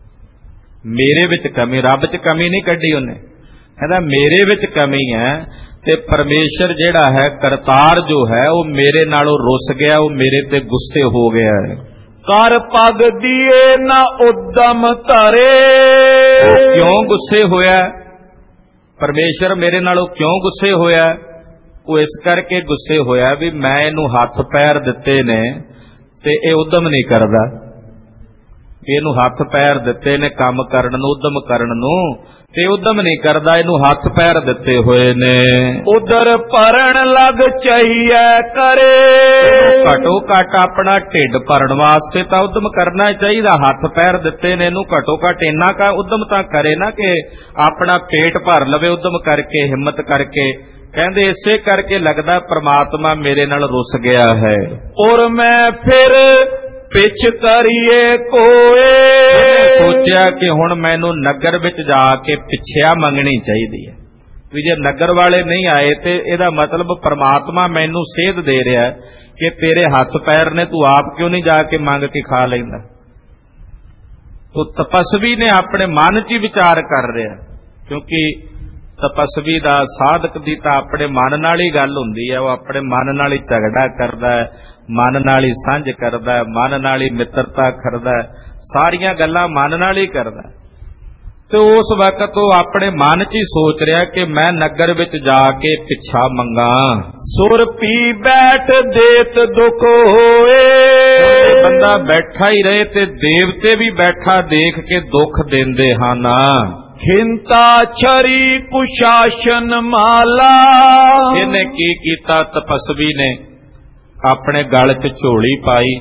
[SPEAKER 2] ਮੇਰੇ ਵਿੱਚ ਕਮੀ। ਰੱਬ 'ਚ ਕਮੀ ਨਹੀਂ ਕੱਢੀ ਉਹਨੇ, ਕਹਿੰਦਾ ਮੇਰੇ ਵਿੱਚ ਕਮੀ ਹੈ, ਤੇ ਪਰਮੇਸ਼ਰ ਜਿਹੜਾ ਹੈ, ਕਰਤਾਰ ਜੋ ਹੈ, ਉਹ ਮੇਰੇ ਨਾਲੋਂ ਰੁੱਸ ਗਿਆ, ਉਹ ਮੇਰੇ ਤੇ ਗੁੱਸੇ ਹੋ ਗਿਆ ਹੈ।
[SPEAKER 1] ਕਰ ਪਗ ਦੀਏ ਨਾ ਉਦਮ ਧਰੇ।
[SPEAKER 2] ਉਹ ਕਿਉਂ ਗੁੱਸੇ ਹੋਇਆ? ਪਰਮੇਸ਼ਰ ਮੇਰੇ ਨਾਲੋਂ ਕਿਉਂ ਗੁੱਸੇ ਹੋਇਆ? ਉਹ ਇਸ ਕਰਕੇ ਗੁੱਸੇ ਹੋਇਆ ਵੀ ਮੈਂ ਇਹਨੂੰ ਹੱਥ ਪੈਰ ਦਿੱਤੇ ਨੇ ਤੇ ਇਹ ਉਦਮ ਨਹੀਂ ਕਰਦਾ। ਇਹਨੂੰ ਹੱਥ ਪੈਰ ਦਿੱਤੇ ਨੇ ਕੰਮ ਕਰਨ ਨੂੰ, ਉਦਮ ਕਰਨ ਨੂੰ, ਤੇ ਉਦਮ ਨਹੀਂ ਕਰਦਾ। ਇਹਨੂੰ ਹੱਥ ਪੈਰ ਦਿੱਤੇ ਹੋਏ ਨੇ।
[SPEAKER 1] ਉਦਰ ਭਰਨ ਲੱਗ ਚਾਹੀਏ ਕਰੇ।
[SPEAKER 2] ਘਟੋ ਘਟ ਆਪਣਾ ਢਿੱਡ ਭਰਨ ਵਾਸਤੇ ਤਾਂ ਉਦਮ ਕਰਨਾ ਚਾਹੀਦਾ। ਹੱਥ ਪੈਰ ਦਿੱਤੇ ਨੇ, ਇਹਨੂੰ ਘਟੋ ਘਟ ਇੰਨਾ ਕਾ ਉਦਮ ਤਾਂ ਕਰੇ ਨਾ ਕਿ ਆਪਣਾ ਪੇਟ ਭਰ ਲਵੇ ਉਦਮ ਕਰਕੇ, ਹਿੰਮਤ ਕਰਕੇ। ਕਹਿੰਦੇ ਇਸੇ ਕਰਕੇ ਲੱਗਦਾ ਪ੍ਰਮਾਤਮਾ ਮੇਰੇ ਨਾਲ ਰੁੱਸ ਗਿਆ ਹੈ।
[SPEAKER 1] ਔਰ ਮੈਂ ਫਿਰ ਪਿਛ ਕਰੀਏ ਕੋਏ।
[SPEAKER 2] ਸੋਚਿਆ ਕਿ ਹੁਣ ਮੈਨੂੰ ਨਗਰ ਵਿੱਚ ਜਾ ਕੇ ਪਿੱਛਿਆ ਮੰਗਣੀ ਚਾਹੀਦੀ ਹੈ ਵੀ ਜੇ ਨਗਰ ਵਾਲੇ ਨਹੀਂ ਆਏ ਤੇ ਇਹਦਾ ਮਤਲਬ ਪ੍ਰਮਾਤਮਾ ਮੈਨੂੰ ਸੇਧ ਦੇ ਰਿਹਾ ਕਿ ਤੇਰੇ ਹੱਥ ਪੈਰ ਨੇ, ਤੂੰ ਆਪ ਕਿਉਂ ਨਹੀਂ ਜਾ ਕੇ ਮੰਗ ਕੇ ਖਾ ਲੈਂਦਾ। ਉਹ ਤਪਸਵੀ ਨੇ ਆਪਣੇ ਮਨ 'ਚ ਹੀ ਵਿਚਾਰ ਕਰ ਰਿਹਾ, ਕਿਉਂਕਿ ਤਪਸਵੀ ਦਾ, ਸਾਧਕ ਦੀ ਤਾਂ ਆਪਣੇ ਮਨ ਨਾਲ ਹੀ ਗੱਲ ਹੁੰਦੀ ਹੈ। ਉਹ ਆਪਣੇ ਮਨ ਨਾਲ ਹੀ ਝਗੜਾ ਕਰਦਾ ਹੈ, ਮਨ ਨਾਲ ਹੀ ਸਾਂਝ ਕਰਦਾ ਹੈ, ਮਨ ਨਾਲ ਹੀ ਮਿੱਤਰਤਾ ਕਰਦਾ ਹੈ, ਸਾਰੀਆਂ ਗੱਲਾਂ ਮਨ ਨਾਲ ਹੀ ਕਰਦਾ। ਤੇ ਉਸ ਵਕਤ ਉਹ ਆਪਣੇ ਮਨ 'ਚ ਹੀ ਸੋਚ ਰਿਹਾ ਕਿ ਮੈਂ ਨਗਰ ਵਿੱਚ ਜਾ ਕੇ ਪਿੱਛਾ ਮੰਗਾਂ।
[SPEAKER 1] ਸੁਰ ਪੀ ਬੈਠ ਦੇਤ ਦੁਖ ਹੋਏ।
[SPEAKER 2] ਬੰਦਾ ਬੈਠਾ ਹੀ ਰਹੇ ਤੇ ਦੇਵਤੇ ਵੀ ਬੈਠਾ ਦੇਖ ਕੇ ਦੁੱਖ ਦਿੰਦੇ ਹਨ।
[SPEAKER 1] ਖਿੰਤਾ ਛਰੀ ਕੁਸ਼ਾਸਨ ਮਾਲਾ।
[SPEAKER 2] ਇਹਨੇ ਕੀ ਕੀਤਾ? ਤਪਸਵੀ ਨੇ ਆਪਣੇ ਗਲ 'ਚ ਝੋਲੀ ਪਾਈ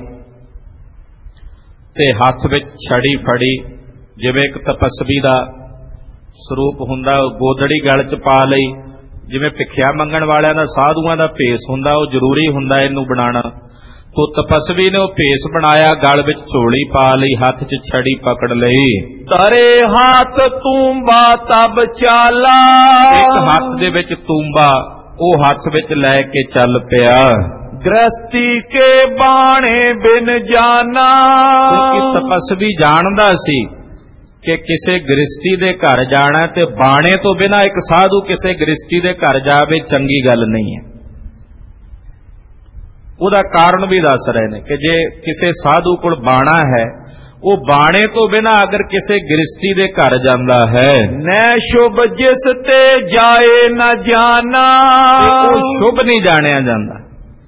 [SPEAKER 2] ਤੇ ਹੱਥ ਵਿੱਚ ਛੜੀ ਫੜੀ। ਜਿਵੇਂ ਇੱਕ ਤਪਸਵੀ ਦਾ ਸਰੂਪ ਹੁੰਦਾ, ਉਹ ਗੋਦੜੀ ਗਲ 'ਚ ਪਾ ਲਈ। ਜਿਵੇਂ ਭਿੱਖਿਆ ਮੰਗਣ ਵਾਲਿਆਂ ਦਾ, ਸਾਧੂਆਂ ਦਾ ਭੇਸ ਹੁੰਦਾ, ਉਹ ਜ਼ਰੂਰੀ ਹੁੰਦਾ ਇਹਨੂੰ ਬਣਾਉਣਾ। ਤੋ ਤਪਸਵੀ ਨੇ ਉਹ ਭੇਸ ਬਣਾਇਆ, ਗਲ ਵਿੱਚ ਝੋਲੀ ਪਾ ਲਈ, ਹੱਥ 'ਚ ਛੜੀ ਪਕੜ ਲਈ।
[SPEAKER 1] ਤਰੇ ਹੱਥ ਤੂੰਬਾ ਤਬ ਚਾਲਾ।
[SPEAKER 2] ਇੱਕ ਹੱਥ ਦੇ ਵਿੱਚ ਤੂੰਬਾ, ਉਹ ਹੱਥ ਵਿੱਚ ਲੈ ਕੇ ਚੱਲ ਪਿਆ।
[SPEAKER 1] ਗ੍ਰਸਤੀ ਕੇ ਬਾਣੇ ਬਿਨ ਜਾਣਾ।
[SPEAKER 2] ਕਿਉਂਕਿ ਤਪਸਵੀ ਜਾਣਦਾ ਸੀ ਕਿ ਕਿਸੇ ਗ੍ਰਸਤੀ ਦੇ ਘਰ ਜਾਣਾ ਤੇ ਬਾਣੇ ਤੋਂ ਬਿਨਾਂ ਇੱਕ ਸਾਧੂ ਕਿਸੇ ਗ੍ਰਸਤੀ ਦੇ ਘਰ ਜਾਵੇ ਚੰਗੀ ਗੱਲ ਨਹੀਂ ਹੈ। ਉਹਦਾ ਕਾਰਨ ਵੀ ਦੱਸ ਰਹੇ ਨੇ ਕਿ ਜੇ ਕਿਸੇ ਸਾਧੂ ਕੋਲ ਬਾਣਾ ਹੈ, ਉਹ ਬਾਣੇ ਤੋਂ ਬਿਨਾਂ ਅਗਰ ਕਿਸੇ ਗ੍ਰਸਤੀ ਦੇ ਘਰ ਜਾਂਦਾ ਹੈ,
[SPEAKER 1] ਨੈ ਸ਼ੁਭ ਜਿਸ ਤੇ ਜਾਏ ਨਾ ਜਾਣਾ।
[SPEAKER 2] ਉਹ ਸ਼ੁਭ ਨਹੀਂ ਜਾਣਿਆ ਜਾਂਦਾ।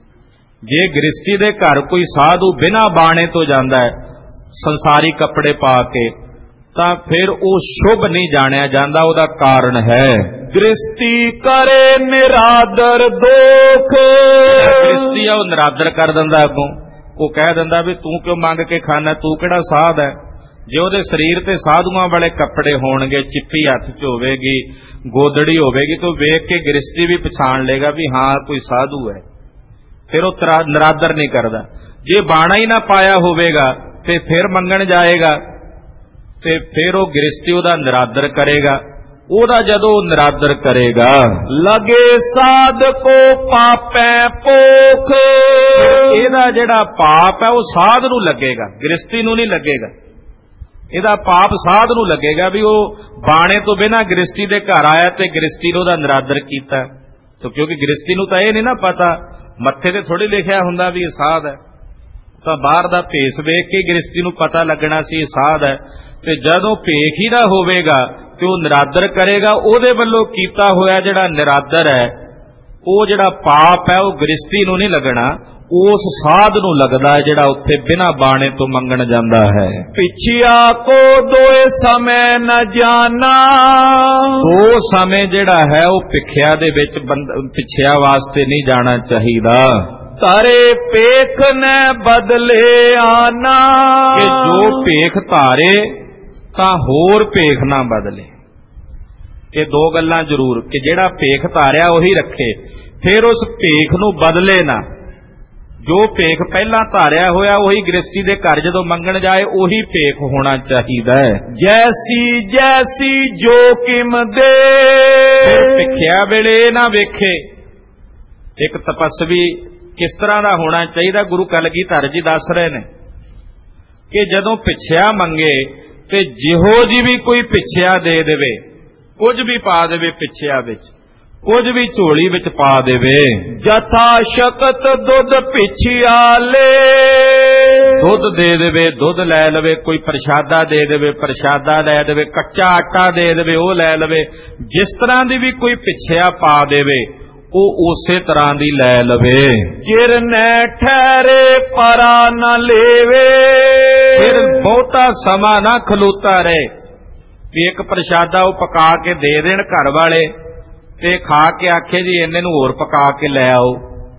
[SPEAKER 2] ਜੇ ਗ੍ਰਸਤੀ ਦੇ ਘਰ ਕੋਈ ਸਾਧੂ ਬਿਨਾਂ ਬਾਣੇ ਤੋਂ ਜਾਂਦਾ ਹੈ, ਸੰਸਾਰੀ ਕੱਪੜੇ ਪਾ ਕੇ, ਤਾਂ ਫਿਰ ਉਹ ਸ਼ੁਭ ਨਹੀਂ ਜਾਣਿਆ ਜਾਂਦਾ। ਉਹਦਾ ਕਾਰਨ ਹੈ
[SPEAKER 1] ਗ੍ਰਸਤੀ ਕਰੇ ਨਿਰਾਦਰ ਦੋਖ।
[SPEAKER 2] ਗ੍ਰਸਤੀ ਆ ਉਹ ਨਿਰਾਦਰ ਕਰ ਦਿੰਦਾ ਅੱਗੋਂ। ਉਹ ਕਹਿ ਦਿੰਦਾ ਵੀ ਤੂੰ ਕਿਉਂ ਮੰਗ ਕੇ ਖਾਣਾ, ਤੂੰ ਕਿਹੜਾ ਸਾਧ ਹੈ। ਜੇ ਉਹਦੇ ਸਰੀਰ ਤੇ ਸਾਧੂਆਂ ਵਾਲੇ ਕੱਪੜੇ ਹੋਣਗੇ, ਚਿੱਪੀ ਹੱਥ 'ਚ ਹੋਵੇਗੀ, ਗੋਦੜੀ ਹੋਵੇਗੀ, ਤਾਂ ਵੇਖ ਕੇ ਗ੍ਰਸਤੀ ਵੀ ਪਛਾਣ ਲੇਗਾ ਵੀ ਹਾਂ ਕੋਈ ਸਾਧੂ ਹੈ। ਫਿਰ ਉਹ ਨਿਰਾਦਰ ਨਹੀਂ ਕਰਦਾ। ਜੇ ਬਾਣਾ ਹੀ ਨਾ ਪਾਇਆ ਹੋਵੇਗਾ ਤੇ ਫਿਰ ਮੰਗਣ ਜਾਏਗਾ ਤੇ ਫਿਰ ਉਹ ਗ੍ਰਸਤੀ ਉਹਦਾ ਨਿਰਾਦਰ ਕਰੇਗਾ। ਉਹਦਾ ਜਦੋਂ ਨਿਰਾਦਰ ਕਰੇਗਾ,
[SPEAKER 1] ਲਗੇ ਸਾਧ ਕੋ ਪਾਪੈ ਪੋਖ।
[SPEAKER 2] ਇਹਦਾ ਜਿਹੜਾ ਪਾਪ ਹੈ ਉਹ ਸਾਧ ਨੂੰ ਲੱਗੇਗਾ, ਗ੍ਰਸਤੀ ਨੂੰ ਨਹੀਂ ਲੱਗੇਗਾ। ਇਹਦਾ ਪਾਪ ਸਾਧ ਨੂੰ ਲੱਗੇਗਾ ਵੀ ਉਹ ਬਾਣੇ ਤੋਂ ਬਿਨਾਂ ਗ੍ਰਸਤੀ ਦੇ ਘਰ ਆਇਆ ਤੇ ਗ੍ਰਸਤੀ ਨੂੰ ਉਹਦਾ ਨਿਰਾਦਰ ਕੀਤਾ। ਕਿਉਂਕਿ ਗ੍ਰਸਤੀ ਨੂੰ ਤਾਂ ਇਹ ਨਹੀਂ ਨਾ ਪਤਾ, ਮੱਥੇ ਤੇ ਥੋੜੀ ਲਿਖਿਆ ਹੁੰਦਾ ਵੀ ਇਹ ਸਾਧ ਹੈ। ਤਾਂ ਬਾਹਰ ਦਾ ਭੇਸ ਵੇਖ ਕੇ ਗ੍ਰਸਤੀ ਨੂੰ ਪਤਾ ਲੱਗਣਾ ਸੀ ਇਹ ਸਾਧ ਹੈ। ਤੇ ਜਦੋਂ ਭੇਖ ਹੀ ਨਾ ਹੋਵੇਗਾ ਤੇ ਉਹ ਨਿਰਾਦਰ ਕਰੇਗਾ। ਉਹਦੇ ਵੱਲੋਂ ਕੀਤਾ ਹੋਇਆ ਜਿਹੜਾ ਨਿਰਾਦਰ ਹੈ, ਉਹ ਜਿਹੜਾ ਪਾਪ ਹੈ, ਉਹ ਗ੍ਰਸਤੀ ਨੂੰ ਨਹੀਂ ਲੱਗਣਾ, ਉਸ ਸਾਧ ਨੂੰ ਲੱਗਦਾ ਹੈ ਜਿਹੜਾ ਉੱਥੇ ਬਿਨਾਂ ਬਾਣੇ ਤੋਂ ਮੰਗਣ ਜਾਂਦਾ ਹੈ।
[SPEAKER 1] ਪਿਛਿਆ ਕੋ ਦੋਏ ਸਮੇਂ ਨ ਜਾਣਾ।
[SPEAKER 2] ਦੋ ਸਮੇਂ ਜਿਹੜਾ ਹੈ ਉਹ ਭਿੱਖਿਆ ਦੇ ਵਿੱਚ ਪਿੱਛਿਆ ਵਾਸਤੇ ਨਹੀਂ ਜਾਣਾ ਚਾਹੀਦਾ।
[SPEAKER 1] ਤਾਰੇ ਭੇਖ ਨੇ ਬਦਲੇ ਆਣਾ।
[SPEAKER 2] ਕਿ ਜੋ ਭੇਖ ਧਾਰੇ ਤਾਂ ਹੋਰ ਭੇਖ ਨਾ ਬਦਲੇ। ਇਹ ਦੋ ਗੱਲਾਂ ਜ਼ਰੂਰ, ਕਿ ਜਿਹੜਾ ਭੇਖ ਧਾਰਿਆ ਉਹੀ ਰੱਖੇ, ਫਿਰ ਉਸ ਭੇਖ ਨੂੰ ਬਦਲੇ ਨਾ। ਜੋ ਭੇਖ ਪਹਿਲਾਂ ਧਾਰਿਆ ਹੋਇਆ ਉਹੀ ਗ੍ਰਸਤੀ ਦੇ ਘਰ ਜਦੋਂ ਮੰਗਣ ਜਾਏ ਉਹੀ ਭੇਖ ਹੋਣਾ ਚਾਹੀਦਾ ਹੈ।
[SPEAKER 1] ਜੈਸੀ ਜੈਸੀ ਜੋ ਕਿਮ ਦੇ।
[SPEAKER 2] ਭਿੱਖਿਆ ਵੇਲੇ ਨਾ ਵੇਖੇ ਇੱਕ ਤਪਸਵੀ ਕਿਸ ਤਰ੍ਹਾਂ ਦਾ ਹੋਣਾ ਚਾਹੀਦਾ। ਗੁਰੂ ਕਲਗੀਧਰ ਜੀ ਦੱਸ ਰਹੇ ਨੇ ਕਿ ਜਦੋਂ ਪਿੱਛਿਆ ਮੰਗੇ ਤੇ ਜਿਹੋ ਜੀ ਵੀ ਕੋਈ ਪਿੱਛਿਆ ਦੇ ਦੇਵੇ, ਕੁਝ ਵੀ ਪਾ ਦੇਵੇ ਪਿੱਛਿਆ ਵਿੱਚ, ਕੁਝ ਵੀ ਝੋਲੀ ਵਿੱਚ ਪਾ ਦੇਵੇ।
[SPEAKER 1] ਜਥਾ ਸ਼ਕਤ ਦੁੱਧ ਪਿਛਿਆਲੇ,
[SPEAKER 2] ਦੁੱਧ ਦੇ ਦੇਵੇ, ਦੁੱਧ ਲੈ ਲਵੇ। ਕੋਈ ਪ੍ਰਸ਼ਾਦਾ ਦੇ ਦੇਵੇ, ਪ੍ਰਸ਼ਾਦਾ ਲੈ ਦੇਵੇ। ਕੱਚਾ ਆਟਾ ਦੇ ਦੇਵੇ, ਉਹ ਲੈ ਲਵੇ। ਜਿਸ ਤਰ੍ਹਾਂ ਦੀ ਵੀ ਕੋਈ ਪਿੱਛਿਆ ਪਾ ਦੇਵੇ ਉਹ ਉਸੇ ਤਰ੍ਹਾਂ ਦੀ ਲੈ ਲਵੇ।
[SPEAKER 1] ਚਿਰ ਨੈ ਠਹਿਰੇ ਪਰਾ ਨ ਲੇਵੇ,
[SPEAKER 2] ਫਿਰ ਬਹੁਤਾ ਸਮਾਂ ਨਾ ਖਲੋਤਾ ਰਹੇ ਵੀ ਇੱਕ ਪ੍ਰਸ਼ਾਦਾ ਉਹ ਪਕਾ ਕੇ ਦੇ ਦੇਣ ਘਰ ਵਾਲੇ ਤੇ ਖਾ ਕੇ ਆਖੇ ਜੀ ਇੰਨੇ ਨੂੰ ਹੋਰ ਪਕਾ ਕੇ ਲੈ ਆਓ।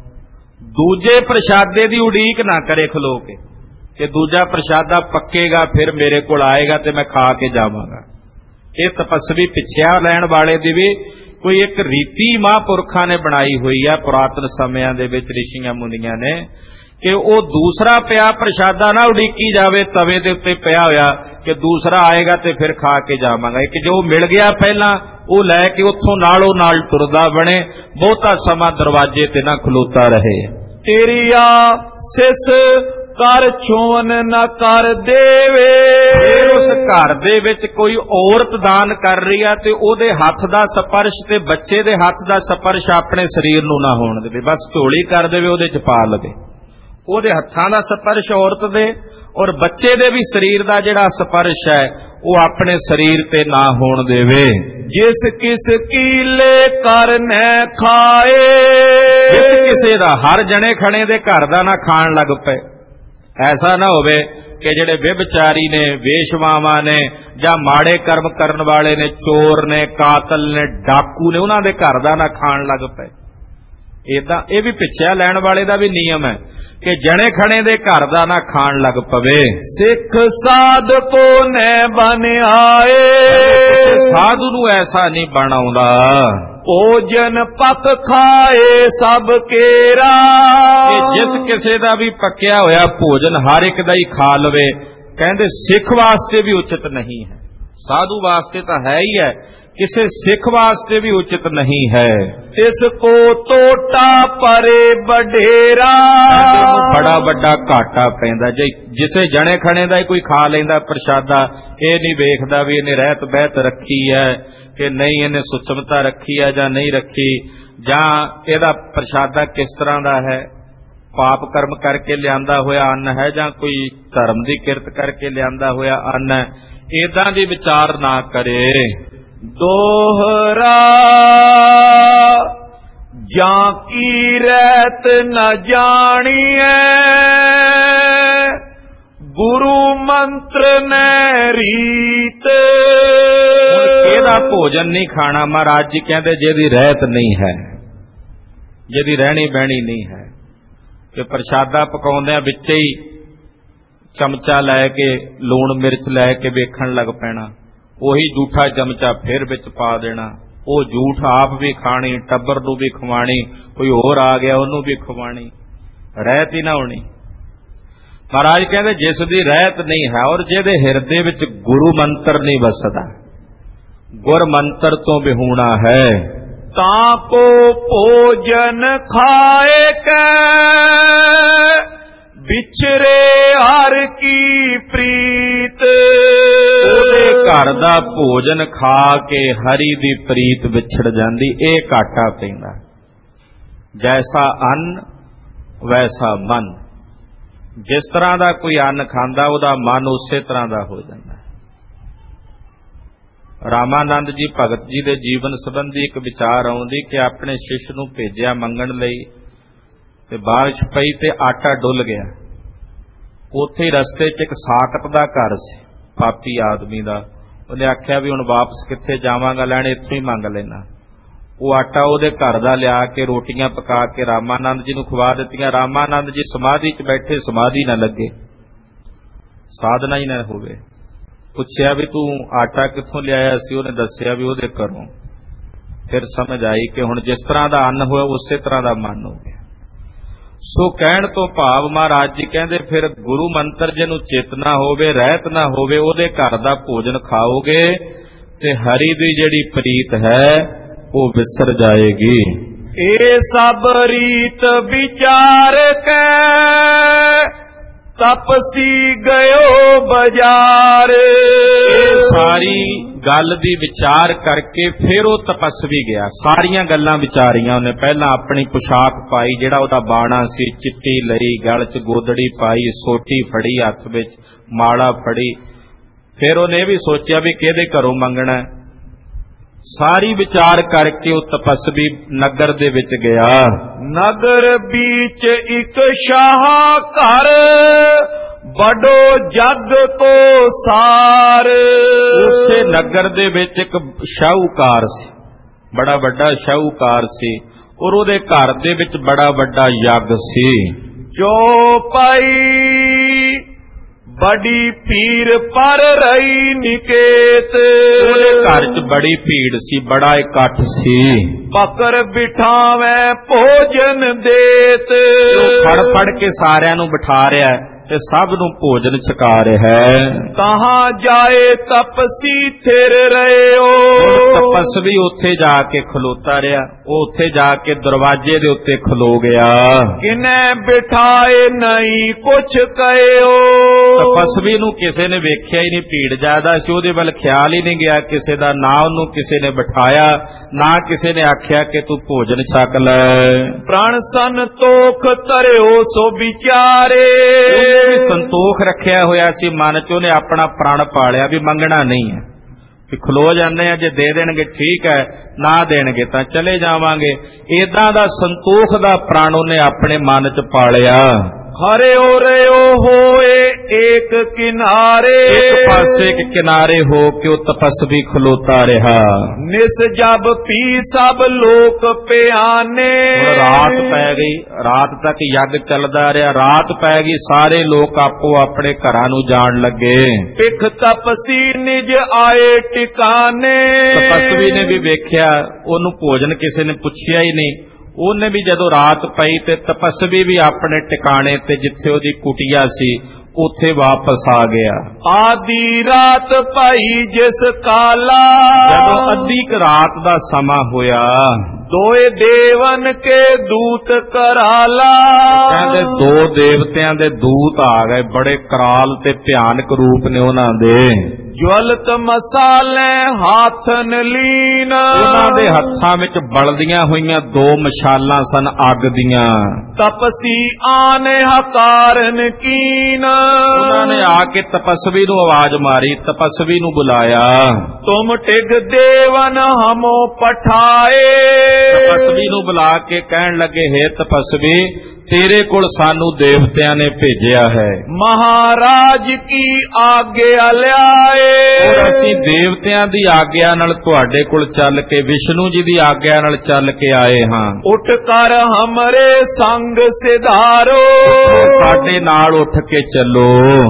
[SPEAKER 2] ਦੂਜੇ ਪ੍ਰਸ਼ਾਦੇ ਦੀ ਉਡੀਕ ਨਾ ਕਰੇ ਖਲੋ ਕੇ ਕਿ ਦੂਜਾ ਪ੍ਰਸ਼ਾਦਾ ਪੱਕੇਗਾ ਫਿਰ ਮੇਰੇ ਕੋਲ ਆਏਗਾ ਤੇ ਮੈਂ ਖਾ ਕੇ ਜਾਵਾਂਗਾ। ਇਹ ਤਪਸਵੀ ਪਿੱਛਿਆ ਲੈਣ ਵਾਲੇ ਦੀ ਵੀ ਕੋਈ ਇੱਕ ਰੀਤੀ ਮਹਾਂਪੁਰਖਾਂ ਨੇ ਬਣਾਈ ਹੋਈ ਆ ਪੁਰਾਤਨ ਸਮਿਆਂ ਦੇ ਵਿੱਚ, ਰਿਸ਼ੀਆਂ ਮੁਨੀਆਂ ਨੇ, ਕਿ ਉਹ ਦੂਸਰਾ ਪਿਆ ਪ੍ਰਸ਼ਾਦਾ ਨਾ ਉਡੀਕੀ ਜਾਵੇ ਤਵੇ ਦੇ ਉੱਤੇ ਪਿਆ ਹੋਇਆ ਕਿ ਦੂਸਰਾ ਆਏਗਾ ਤੇ ਫਿਰ ਖਾ ਕੇ ਜਾਵਾਂਗਾ। ਇੱਕ ਜੋ ਮਿਲ ਗਿਆ ਪਹਿਲਾਂ ਉਹ ਲੈ ਕੇ ਉੱਥੋਂ ਨਾਲੋਂ ਨਾਲ ਤੁਰਦਾ ਬਣੇ, ਬਹੁਤਾ ਸਮਾਂ ਦਰਵਾਜ਼ੇ ਤੇ ਨਾ ਖਲੋਤਾ ਰਹੇ।
[SPEAKER 1] ਤੇਰੀਆ ਸਿਸ ਕਰ ਛੋਨ ਨਾ ਕਰ ਦੇਵੇ,
[SPEAKER 2] ਫਿਰ ਉਸ ਘਰ ਦੇ ਵਿੱਚ ਕੋਈ ਔਰਤ ਦਾਨ ਕਰ ਰਹੀ ਆ ਤੇ ਉਹਦੇ ਹੱਥ ਦਾ ਸਪਰਸ਼ ਤੇ ਬੱਚੇ ਦੇ ਹੱਥ ਦਾ ਸਪਰਸ਼ ਆਪਣੇ ਸਰੀਰ ਨੂੰ ਨਾ ਹੋਣ ਦੇਵੇ। ਬਸ ਝੋਲੀ ਕਰ ਦੇਵੇ, ਉਹਦੇ ਚ ਪਾ ਲਵੇ। ਉਹਦੇ ਹੱਥਾਂ ਦਾ ਸਪਰਸ਼ ਔਰਤ ਦੇ ਔਰ ਬੱਚੇ ਦੇ ਵੀ ਸਰੀਰ ਦਾ ਜਿਹੜਾ ਸਪਰਸ਼ ਹੈ ਉਹ ਆਪਣੇ ਸਰੀਰ ਤੇ ਨਾ ਹੋਣ ਦੇਵੇ।
[SPEAKER 1] ਜਿਸ ਕਿਸ ਕੀਲੇ ਕਰ ਨੈ ਖਾਏ,
[SPEAKER 2] ਜਿਸ ਕਿਸੇ ਦਾ ਹਰ ਜਣੇ ਖਣੇ ਦੇ ਘਰ ਦਾ ਨਾ ਖਾਣ ਲੱਗ ਪਏ। ਐਸਾ ਨਾ ਹੋਵੇ ਕਿ ਜਿਹੜੇ ਵਿਭਚਾਰੀ ਨੇ, ਵੇਸ਼ਵਾਵਾਂ ਨੇ, ਜਾਂ ਮਾੜੇ ਕਰਮ ਕਰਨ ਵਾਲੇ ਨੇ, ਚੋਰ ਨੇ, ਕਾਤਲ ਨੇ, ਡਾਕੂ ਨੇ, ਉਹਨਾਂ ਦੇ ਘਰ ਦਾ ਨਾ ਖਾਣ ਲੱਗ ਪਏ। ਏਦਾਂ ਇਹ ਵੀ ਪਿੱਛਿਆ ਲੈਣ ਵਾਲੇ ਦਾ ਵੀ ਨਿਯਮ ਹੈ ਕਿ ਜਣੇ ਖਣੇ ਦੇ ਘਰ ਦਾ ਨਾ ਖਾਣ ਲੱਗ ਪਵੇ।
[SPEAKER 1] ਸਿੱਖ ਸਾਧਕੋ ਨੈ ਬਨ ਆਏ,
[SPEAKER 2] ਸਾਧੂ ਨੂੰ ਐਸਾ ਨਹੀਂ ਬਣਾਉਂਦਾ।
[SPEAKER 1] ਭੋਜਨ ਪਕ ਖਾਏ ਸਭ ਕੇਰਾ,
[SPEAKER 2] ਜਿਸ ਕਿਸੇ ਦਾ ਵੀ ਪੱਕਿਆ ਹੋਇਆ ਭੋਜਨ ਹਰ ਇੱਕ ਦਾ ਹੀ ਖਾ ਲਵੇ, ਕਹਿੰਦੇ ਸਿੱਖ ਵਾਸਤੇ ਵੀ ਉਚਿਤ ਨਹੀਂ ਹੈ। ਸਾਧੂ ਵਾਸਤੇ ਤਾਂ ਹੈ ਹੀ ਹੈ, ਕਿਸੇ ਸਿੱਖ ਵਾਸਤੇ ਵੀ ਉਚਿਤ ਨਹੀਂ ਹੈ।
[SPEAKER 1] ਇਸ ਕੋ ਟੋਟਾ ਪਰੇ ਬਡੇਰਾ,
[SPEAKER 2] ਬੜਾ ਵੱਡਾ ਘਾਟਾ ਪੈਂਦਾ। ਜੇ ਜਿਸੇ ਜਣੇ ਖਣੇ ਦਾ ਹੀ ਕੋਈ ਖਾ ਲੈਂਦਾ ਪ੍ਰਸ਼ਾਦਾ, ਇਹ ਨਹੀਂ ਵੇਖਦਾ ਵੀ ਇਹਨੇ ਰਹਿਤ ਬਹਿਤ ਰੱਖੀ ਹੈ ਕਿ ਨਹੀਂ, ਇਹਨੇ ਸੁਚਮਤਾ ਰੱਖੀ ਹੈ ਜਾਂ ਨਹੀਂ ਰੱਖੀ, ਜਾਂ ਇਹਦਾ ਪ੍ਰਸ਼ਾਦਾ ਕਿਸ ਤਰ੍ਹਾਂ ਦਾ ਹੈ, ਪਾਪ ਕਰਮ ਕਰਕੇ ਲਿਆਂਦਾ ਹੋਇਆ ਅੰਨ ਹੈ ਜਾਂ ਕੋਈ ਧਰਮ ਦੀ ਕਿਰਤ ਕਰਕੇ ਲਿਆਂਦਾ ਹੋਇਆ ਅੰਨ ਹੈ। ਏਦਾਂ ਦੀ ਵਿਚਾਰ ਨਾ ਕਰੇ।
[SPEAKER 1] ਦੋਹਰਾ ਜਾਂ ਕੀ ਰਹਿਤ ਨ ਜਾਣੀਐ, ਗੁਰੂ ਮੰਤਰ ਨੈ ਰੀਤ।
[SPEAKER 2] ਇਹਦਾ ਭੋਜਨ ਨਹੀਂ ਖਾਣਾ। ਮਹਾਰਾਜ ਜੀ ਕਹਿੰਦੇ ਜਿਹਦੀ ਰਹਿਤ ਨਹੀਂ ਹੈ, ਜਿਹਦੀ ਰਹਿਣੀ ਬਹਿਣੀ ਨਹੀਂ ਹੈ, ਕਿ ਪ੍ਰਸ਼ਾਦਾ ਪਕਾਉਂਦਿਆਂ ਵਿੱਚੇ ਹੀ ਚਮਚਾ ਲੈ ਕੇ ਲੂਣ ਮਿਰਚ ਲੈ ਕੇ ਵੇਖਣ ਲੱਗ ਪੈਣਾ, ਉਹੀ ਝੂਠਾ ਚਮਚਾ ਫਿਰ ਵਿੱਚ ਪਾ ਦੇਣਾ, ਉਹ ਝੂਠ ਆਪ ਵੀ ਖਾਣੀ, ਟੱਬਰ ਨੂੰ ਵੀ ਖਵਾਣੀ, ਕੋਈ ਹੋਰ ਆ ਗਿਆ ਉਹਨੂੰ ਵੀ ਖਵਾਣੀ, ਰਹਿਤ ਹੀ ਨਾ ਹੋਣੀ। ਮਹਾਰਾਜ ਕਹਿੰਦੇ ਜਿਸ ਦੀ ਰਹਿਤ ਨਹੀਂ ਹੈ ਔਰ ਜਿਹਦੇ ਹਿਰਦੇ ਵਿੱਚ ਗੁਰੂ ਮੰਤਰ ਨਹੀਂ ਵਸਦਾ, ਗੁਰ ਮੰਤਰ ਤੋਂ ਵਿਹੂਣਾ ਹੈ,
[SPEAKER 1] ਤਾਂ ਕੋ ਭੋਜਨ ਖਾਏ ਕੈ ਵਿਛਰੇ ਹਰ ਕੀ ਪ੍ਰੀਤ।
[SPEAKER 2] ਉਹਦੇ ਘਰ ਦਾ ਭੋਜਨ ਖਾ ਕੇ ਹਰੀ ਦੀ ਪ੍ਰੀਤ ਵਿਛੜ ਜਾਂਦੀ। ਇਹ ਘਾਟਾ ਪੈਂਦਾ। ਜੈਸਾ ਅੰਨ ਵੈਸਾ ਮਨ। ਜਿਸ ਤਰ੍ਹਾਂ ਦਾ ਕੋਈ ਅੰਨ ਖਾਂਦਾ ਉਹਦਾ ਮਨ ਉਸੇ ਤਰ੍ਹਾਂ ਦਾ ਹੋ ਜਾਂਦਾ। ਰਾਮਾਨੰਦ ਜੀ ਭਗਤ ਜੀ ਦੇ ਜੀਵਨ ਸੰਬੰਧੀ ਇੱਕ ਵਿਚਾਰ ਆਉਂਦੀ ਕਿ ਆਪਣੇ ਸ਼ਿਸ਼ ਨੂੰ ਭੇਜਿਆ ਮੰਗਣ ਲਈ ਤੇ ਬਾਰਿਸ਼ ਪਈ ਤੇ ਆਟਾ ਡੁੱਲ ਗਿਆ। ਉੱਥੇ ਰਸਤੇ 'ਚ ਇੱਕ ਸਾਕਤ ਦਾ ਘਰ ਸੀ, ਪਾਪੀ ਆਦਮੀ ਦਾ। ਉਹਨੇ ਆਖਿਆ ਵੀ ਹੁਣ ਵਾਪਸ ਕਿੱਥੇ ਜਾਵਾਂਗਾ ਲੈਣ, ਇੱਥੋਂ ਹੀ ਮੰਗ ਲੈਣਾ। ਉਹ ਆਟਾ ਉਹਦੇ ਘਰ ਦਾ ਲਿਆ ਕੇ ਰੋਟੀਆਂ ਪਕਾ ਕੇ ਰਾਮਾਨੰਦ ਜੀ ਨੂੰ ਖਵਾ ਦਿੱਤੀਆਂ। ਰਾਮਾਨੰਦ ਜੀ ਸਮਾਧੀ 'ਚ ਬੈਠੇ, ਸਮਾਧੀ ਨਾ ਲੱਗੇ, ਸਾਧਨਾ ਹੀ ਨਾ ਹੋਵੇ। ਪੁੱਛਿਆ ਵੀ ਤੂੰ ਆਟਾ ਕਿੱਥੋਂ ਲਿਆਇਆ ਸੀ? ਉਹਨੇ ਦੱਸਿਆ ਵੀ ਉਹਦੇ ਘਰੋਂ। ਫਿਰ ਸਮਝ ਆਈ ਕਿ ਹੁਣ ਜਿਸ ਤਰ੍ਹਾਂ ਦਾ ਅੰਨ ਹੋਇਆ ਉਸੇ ਤਰ੍ਹਾਂ ਦਾ ਮਨ ਹੋ ਗਿਆ। ਸੋ ਕਹਿਣ ਤੋਂ ਭਾਵ ਮਹਾਰਾਜ ਜੀ ਕਹਿੰਦੇ ਫਿਰ ਗੁਰੂ ਮੰਤਰ ਜਿਹਨੂੰ ਚੇਤਨਾ ਹੋਵੇ, ਰਹਿਤ ਨਾ ਹੋਵੇ, ਉਹਦੇ ਘਰ ਦਾ ਭੋਜਨ ਖਾਓਗੇ ਤੇ ਹਰੀ ਦੀ ਜਿਹੜੀ ਪ੍ਰੀਤ ਹੈ ਉਹ ਵਿਸਰ ਜਾਏਗੀ।
[SPEAKER 1] ਇਹ ਸਭ ਰੀਤ ਵਿਚਾਰ ਕੇ ਤਪਸੀ ਗਇਓ ਬਾਜ਼ਾਰ।
[SPEAKER 2] ਇਹ ਸਾਰੀ ਗੱਲ ਦੀ ਵਿਚਾਰ ਕਰਕੇ ਫਿਰ ਉਹ ਤਪਸਵੀ ਗਿਆ। ਸਾਰੀਆਂ ਗੱਲਾਂ ਵਿਚਾਰੀਆਂ ਉਹਨੇ। ਪਹਿਲਾਂ ਆਪਣੀ ਪੁਸ਼ਾਕ ਪਾਈ, ਜਿਹੜਾ ਉਹਦਾ ਬਾਣਾ ਸੀ, ਚਿੱਟੀ ਲਈ, ਗਲ 'ਚ ਗੋਦੜੀ ਪਾਈ, ਸੋਟੀ ਫੜੀ ਹੱਥ ਵਿੱਚ, ਮਾਲਾ ਫੜੀ। ਫਿਰ ਉਹਨੇ ਇਹ ਵੀ ਸੋਚਿਆ ਵੀ ਕਿਹਦੇ ਘਰੋਂ ਮੰਗਣਾ। ਸਾਰੀ ਵਿਚਾਰ ਕਰਕੇ ਉਹ ਤਪਸਵੀ ਨਗਰ ਦੇ ਵਿੱਚ ਗਿਆ।
[SPEAKER 1] ਨਗਰ ਵਿੱਚ ਇੱਕ ਸ਼ਾਹ ਘਰ, ਬੜੋ ਜਗ ਕੋ ਸਾਰ।
[SPEAKER 2] ਉਸੇ ਨਗਰ ਦੇ ਵਿੱਚ ਇੱਕ ਸ਼ਾਹੂਕਾਰ ਸੀ, ਬੜਾ ਵੱਡਾ ਸ਼ਾਹੂਕਾਰ ਸੀ, ਔਰ ਉਹਦੇ ਘਰ ਦੇ ਵਿੱਚ ਬੜਾ ਵੱਡਾ ਯੱਗ ਸੀ।
[SPEAKER 1] ਜੋ ਪਾਈ ਬੜੀ ਭੀੜ ਪਰ ਰਹੀ ਨਿਕੇਤ।
[SPEAKER 2] ਉਹਦੇ ਘਰ 'ਚ ਬੜੀ ਭੀੜ ਸੀ, ਬੜਾ ਇਕੱਠ ਸੀ।
[SPEAKER 1] ਪਕਰ ਬਿਠਾਵੇਂ ਭੋਜਨ ਦੇਤ।
[SPEAKER 2] ਫੜ ਫੜ ਕੇ ਸਾਰਿਆਂ ਨੂੰ ਬਿਠਾ ਰਿਹਾ ਤੇ ਸਭ ਨੂੰ ਭੋਜਨ ਛਕਾ ਰਿਹਾ ਹੈ।
[SPEAKER 1] ਕਹਾਂ ਜਾਏ ਤਪਸੀ ਥਿਰ ਰਹਿਓ।
[SPEAKER 2] ਤਪਸਵੀ ਉੱਥੇ ਜਾ ਕੇ ਖਲੋਤਾ ਰਿਹਾ। ਉਹ ਉੱਥੇ ਜਾ ਕੇ ਦਰਵਾਜ਼ੇ ਦੇ ਉੱਤੇ ਖਲੋ ਗਿਆ।
[SPEAKER 1] ਕਿਨੇ ਬਿਠਾਏ ਨਹੀਂ ਕੁਛ ਕਹਿਓ।
[SPEAKER 2] ਤਪਸਵੀ ਨੂੰ ਕਿਸੇ ਨੇ ਵੇਖਿਆ ਹੀ ਨਹੀਂ, ਭੀੜ ਜ਼ਿਆਦਾ ਸੀ, ਉਹਦੇ ਵੱਲ ਖਿਆਲ ਹੀ ਨਹੀਂ ਗਿਆ ਕਿਸੇ ਦਾ। ਨਾ ਉਹਨੂੰ ਕਿਸੇ ਨੇ ਬਿਠਾਇਆ, ਨਾ ਕਿਸੇ ਨੇ ਆਖਿਆ ਕਿ ਤੂੰ ਭੋਜਨ ਛਕ ਲੈ।
[SPEAKER 1] ਪ੍ਰਣ ਸੰਤੋਖ ਧਰਿਓ ਸੋ ਵਿਚਾਰੇ।
[SPEAKER 2] ਸੰਤੋਖ ਰੱਖਿਆ ਹੋਇਆ ਸੀ ਮਨ 'ਚ, ਉਹਨੇ ਆਪਣਾ ਪ੍ਰਣ ਪਾਲਿਆ ਵੀ ਮੰਗਣਾ ਨਹੀਂ ਹੈ, ਵੀ ਖਲੋ ਜਾਂਦੇ ਆ, ਜੇ ਦੇ ਦੇਣਗੇ ਠੀਕ ਹੈ, ਨਾ ਦੇਣਗੇ ਤਾਂ ਚਲੇ ਜਾਵਾਂਗੇ। ਏਦਾਂ ਦਾ ਸੰਤੋਖ ਦਾ ਪ੍ਰਣ ਉਹਨੇ ਆਪਣੇ ਮਨ 'ਚ ਪਾਲਿਆ।
[SPEAKER 1] ਹਰਿਓ ਰਿਓ ਹੋਏ ਏਕ ਕਿਨਾਰੇ।
[SPEAKER 2] ਇੱਕ ਪਾਸੇ ਇੱਕ ਕਿਨਾਰੇ ਹੋ ਕੇ ਉਹ ਤਪਸਵੀ ਖਲੋਤਾ ਰਿਹਾ।
[SPEAKER 1] ਨਿਸ ਜਬ ਪੀ ਸਭ ਲੋਕ ਪਿਆਨੇ।
[SPEAKER 2] ਰਾਤ ਪੈ ਗਈ, ਰਾਤ ਤੱਕ ਯੱਗ ਚੱਲਦਾ ਰਿਹਾ। ਰਾਤ ਪੈ ਗਈ, ਸਾਰੇ ਲੋਕ ਆਪੋ ਆਪਣੇ ਘਰਾਂ ਨੂੰ ਜਾਣ ਲੱਗੇ।
[SPEAKER 1] ਪਿਖ ਤਪਸੀ ਨਿਜ ਆਏ ਟਿਕਾਨੇ।
[SPEAKER 2] ਤਪਸਵੀ ਨੇ ਵੀ ਵੇਖਿਆ, ਉਹਨੂੰ ਭੋਜਨ ਕਿਸੇ ਨੇ ਪੁੱਛਿਆ ਹੀ ਨਹੀਂ। ਉਹਨੇ ਵੀ ਜਦੋਂ ਰਾਤ ਪਈ ਤੇ ਤਪਸਵੀ ਵੀ ਆਪਣੇ ਟਿਕਾਣੇ ਤੇ, ਜਿੱਥੇ ਉਹਦੀ ਕੁਟੀਆ ਸੀ, ਉੱਥੇ ਵਾਪਸ ਆ ਗਿਆ।
[SPEAKER 1] ਆਦੀ ਰਾਤ ਭਾਈ ਜਿਸ ਕਾਲਾ।
[SPEAKER 2] ਜਦੋਂ ਅੱਧੀ ਕੁ ਰਾਤ ਦਾ ਸਮਾਂ ਹੋਇਆ,
[SPEAKER 1] ਦੋਏ ਦੇਵਨ ਕੇ ਦੂਤ ਕਰਾਲਾ।
[SPEAKER 2] ਕਹਿੰਦੇ ਦੋ ਦੇਵਤਿਆਂ ਦੇ ਦੂਤ ਆ ਗਏ, ਬੜੇ ਕਰਾਲ ਤੇ ਭਿਆਨਕ ਰੂਪ ਨੇ ਉਹਨਾਂ ਦੇ।
[SPEAKER 1] ਜਵਲਤ ਮਸਾਲੇ ਹਾਥਨ ਲੀਨ।
[SPEAKER 2] ਉਹਨਾਂ ਦੇ ਹੱਥਾਂ ਵਿੱਚ ਬਲਦੀਆਂ ਹੋਈਆਂ ਦੋ ਮਸ਼ਾਲਾਂ ਸਨ ਅੱਗ ਦੀਆਂ।
[SPEAKER 1] ਤਪਸੀ ਆਨੇ ਹਕਾਰਨ ਕੀਨ।
[SPEAKER 2] ਉਹਨਾਂ ਨੇ ਆ ਕੇ ਤਪਸਵੀ ਨੂੰ ਆਵਾਜ਼ ਮਾਰੀ, ਤਪਸਵੀ ਨੂੰ ਬੁਲਾਇਆ।
[SPEAKER 1] ਤੁਮ ਟਿਗ ਦੇਵਨ ਹਮੋ ਪਠਾਏ।
[SPEAKER 2] ਤਪਸਵੀ ਨੂੰ ਬੁਲਾ ਕੇ ਕਹਿਣ ਲੱਗੇ, ਹੇ ਤਪਸਵੀ, ਤੇਰੇ ਕੋਲ ਸਾਨੂੰ ਦੇਵਤਿਆਂ ਨੇ ਭੇਜਿਆ ਹੈ।
[SPEAKER 1] ਮਹਾਰਾਜ ਕੀ ਆਗਿਆ ਲਿਆਏ।
[SPEAKER 2] ਔਰ ਅਸੀਂ ਦੇਵਤਿਆਂ ਦੀ ਆਗਿਆ ਨਾਲ ਤੁਹਾਡੇ ਕੋਲ ਚੱਲ ਕੇ, ਵਿਸ਼ਨੂੰ ਜੀ ਦੀ ਆਗਿਆ ਨਾਲ ਚੱਲ ਕੇ ਆਏ ਹਾਂ।
[SPEAKER 1] ਉੱਠ ਕਰ ਹਮਰੇ ਸੰਗ ਸਿਧਾਰੋ।
[SPEAKER 2] ਸਾਡੇ ਨਾਲ ਉੱਠ ਕੇ ਚੱਲੋ।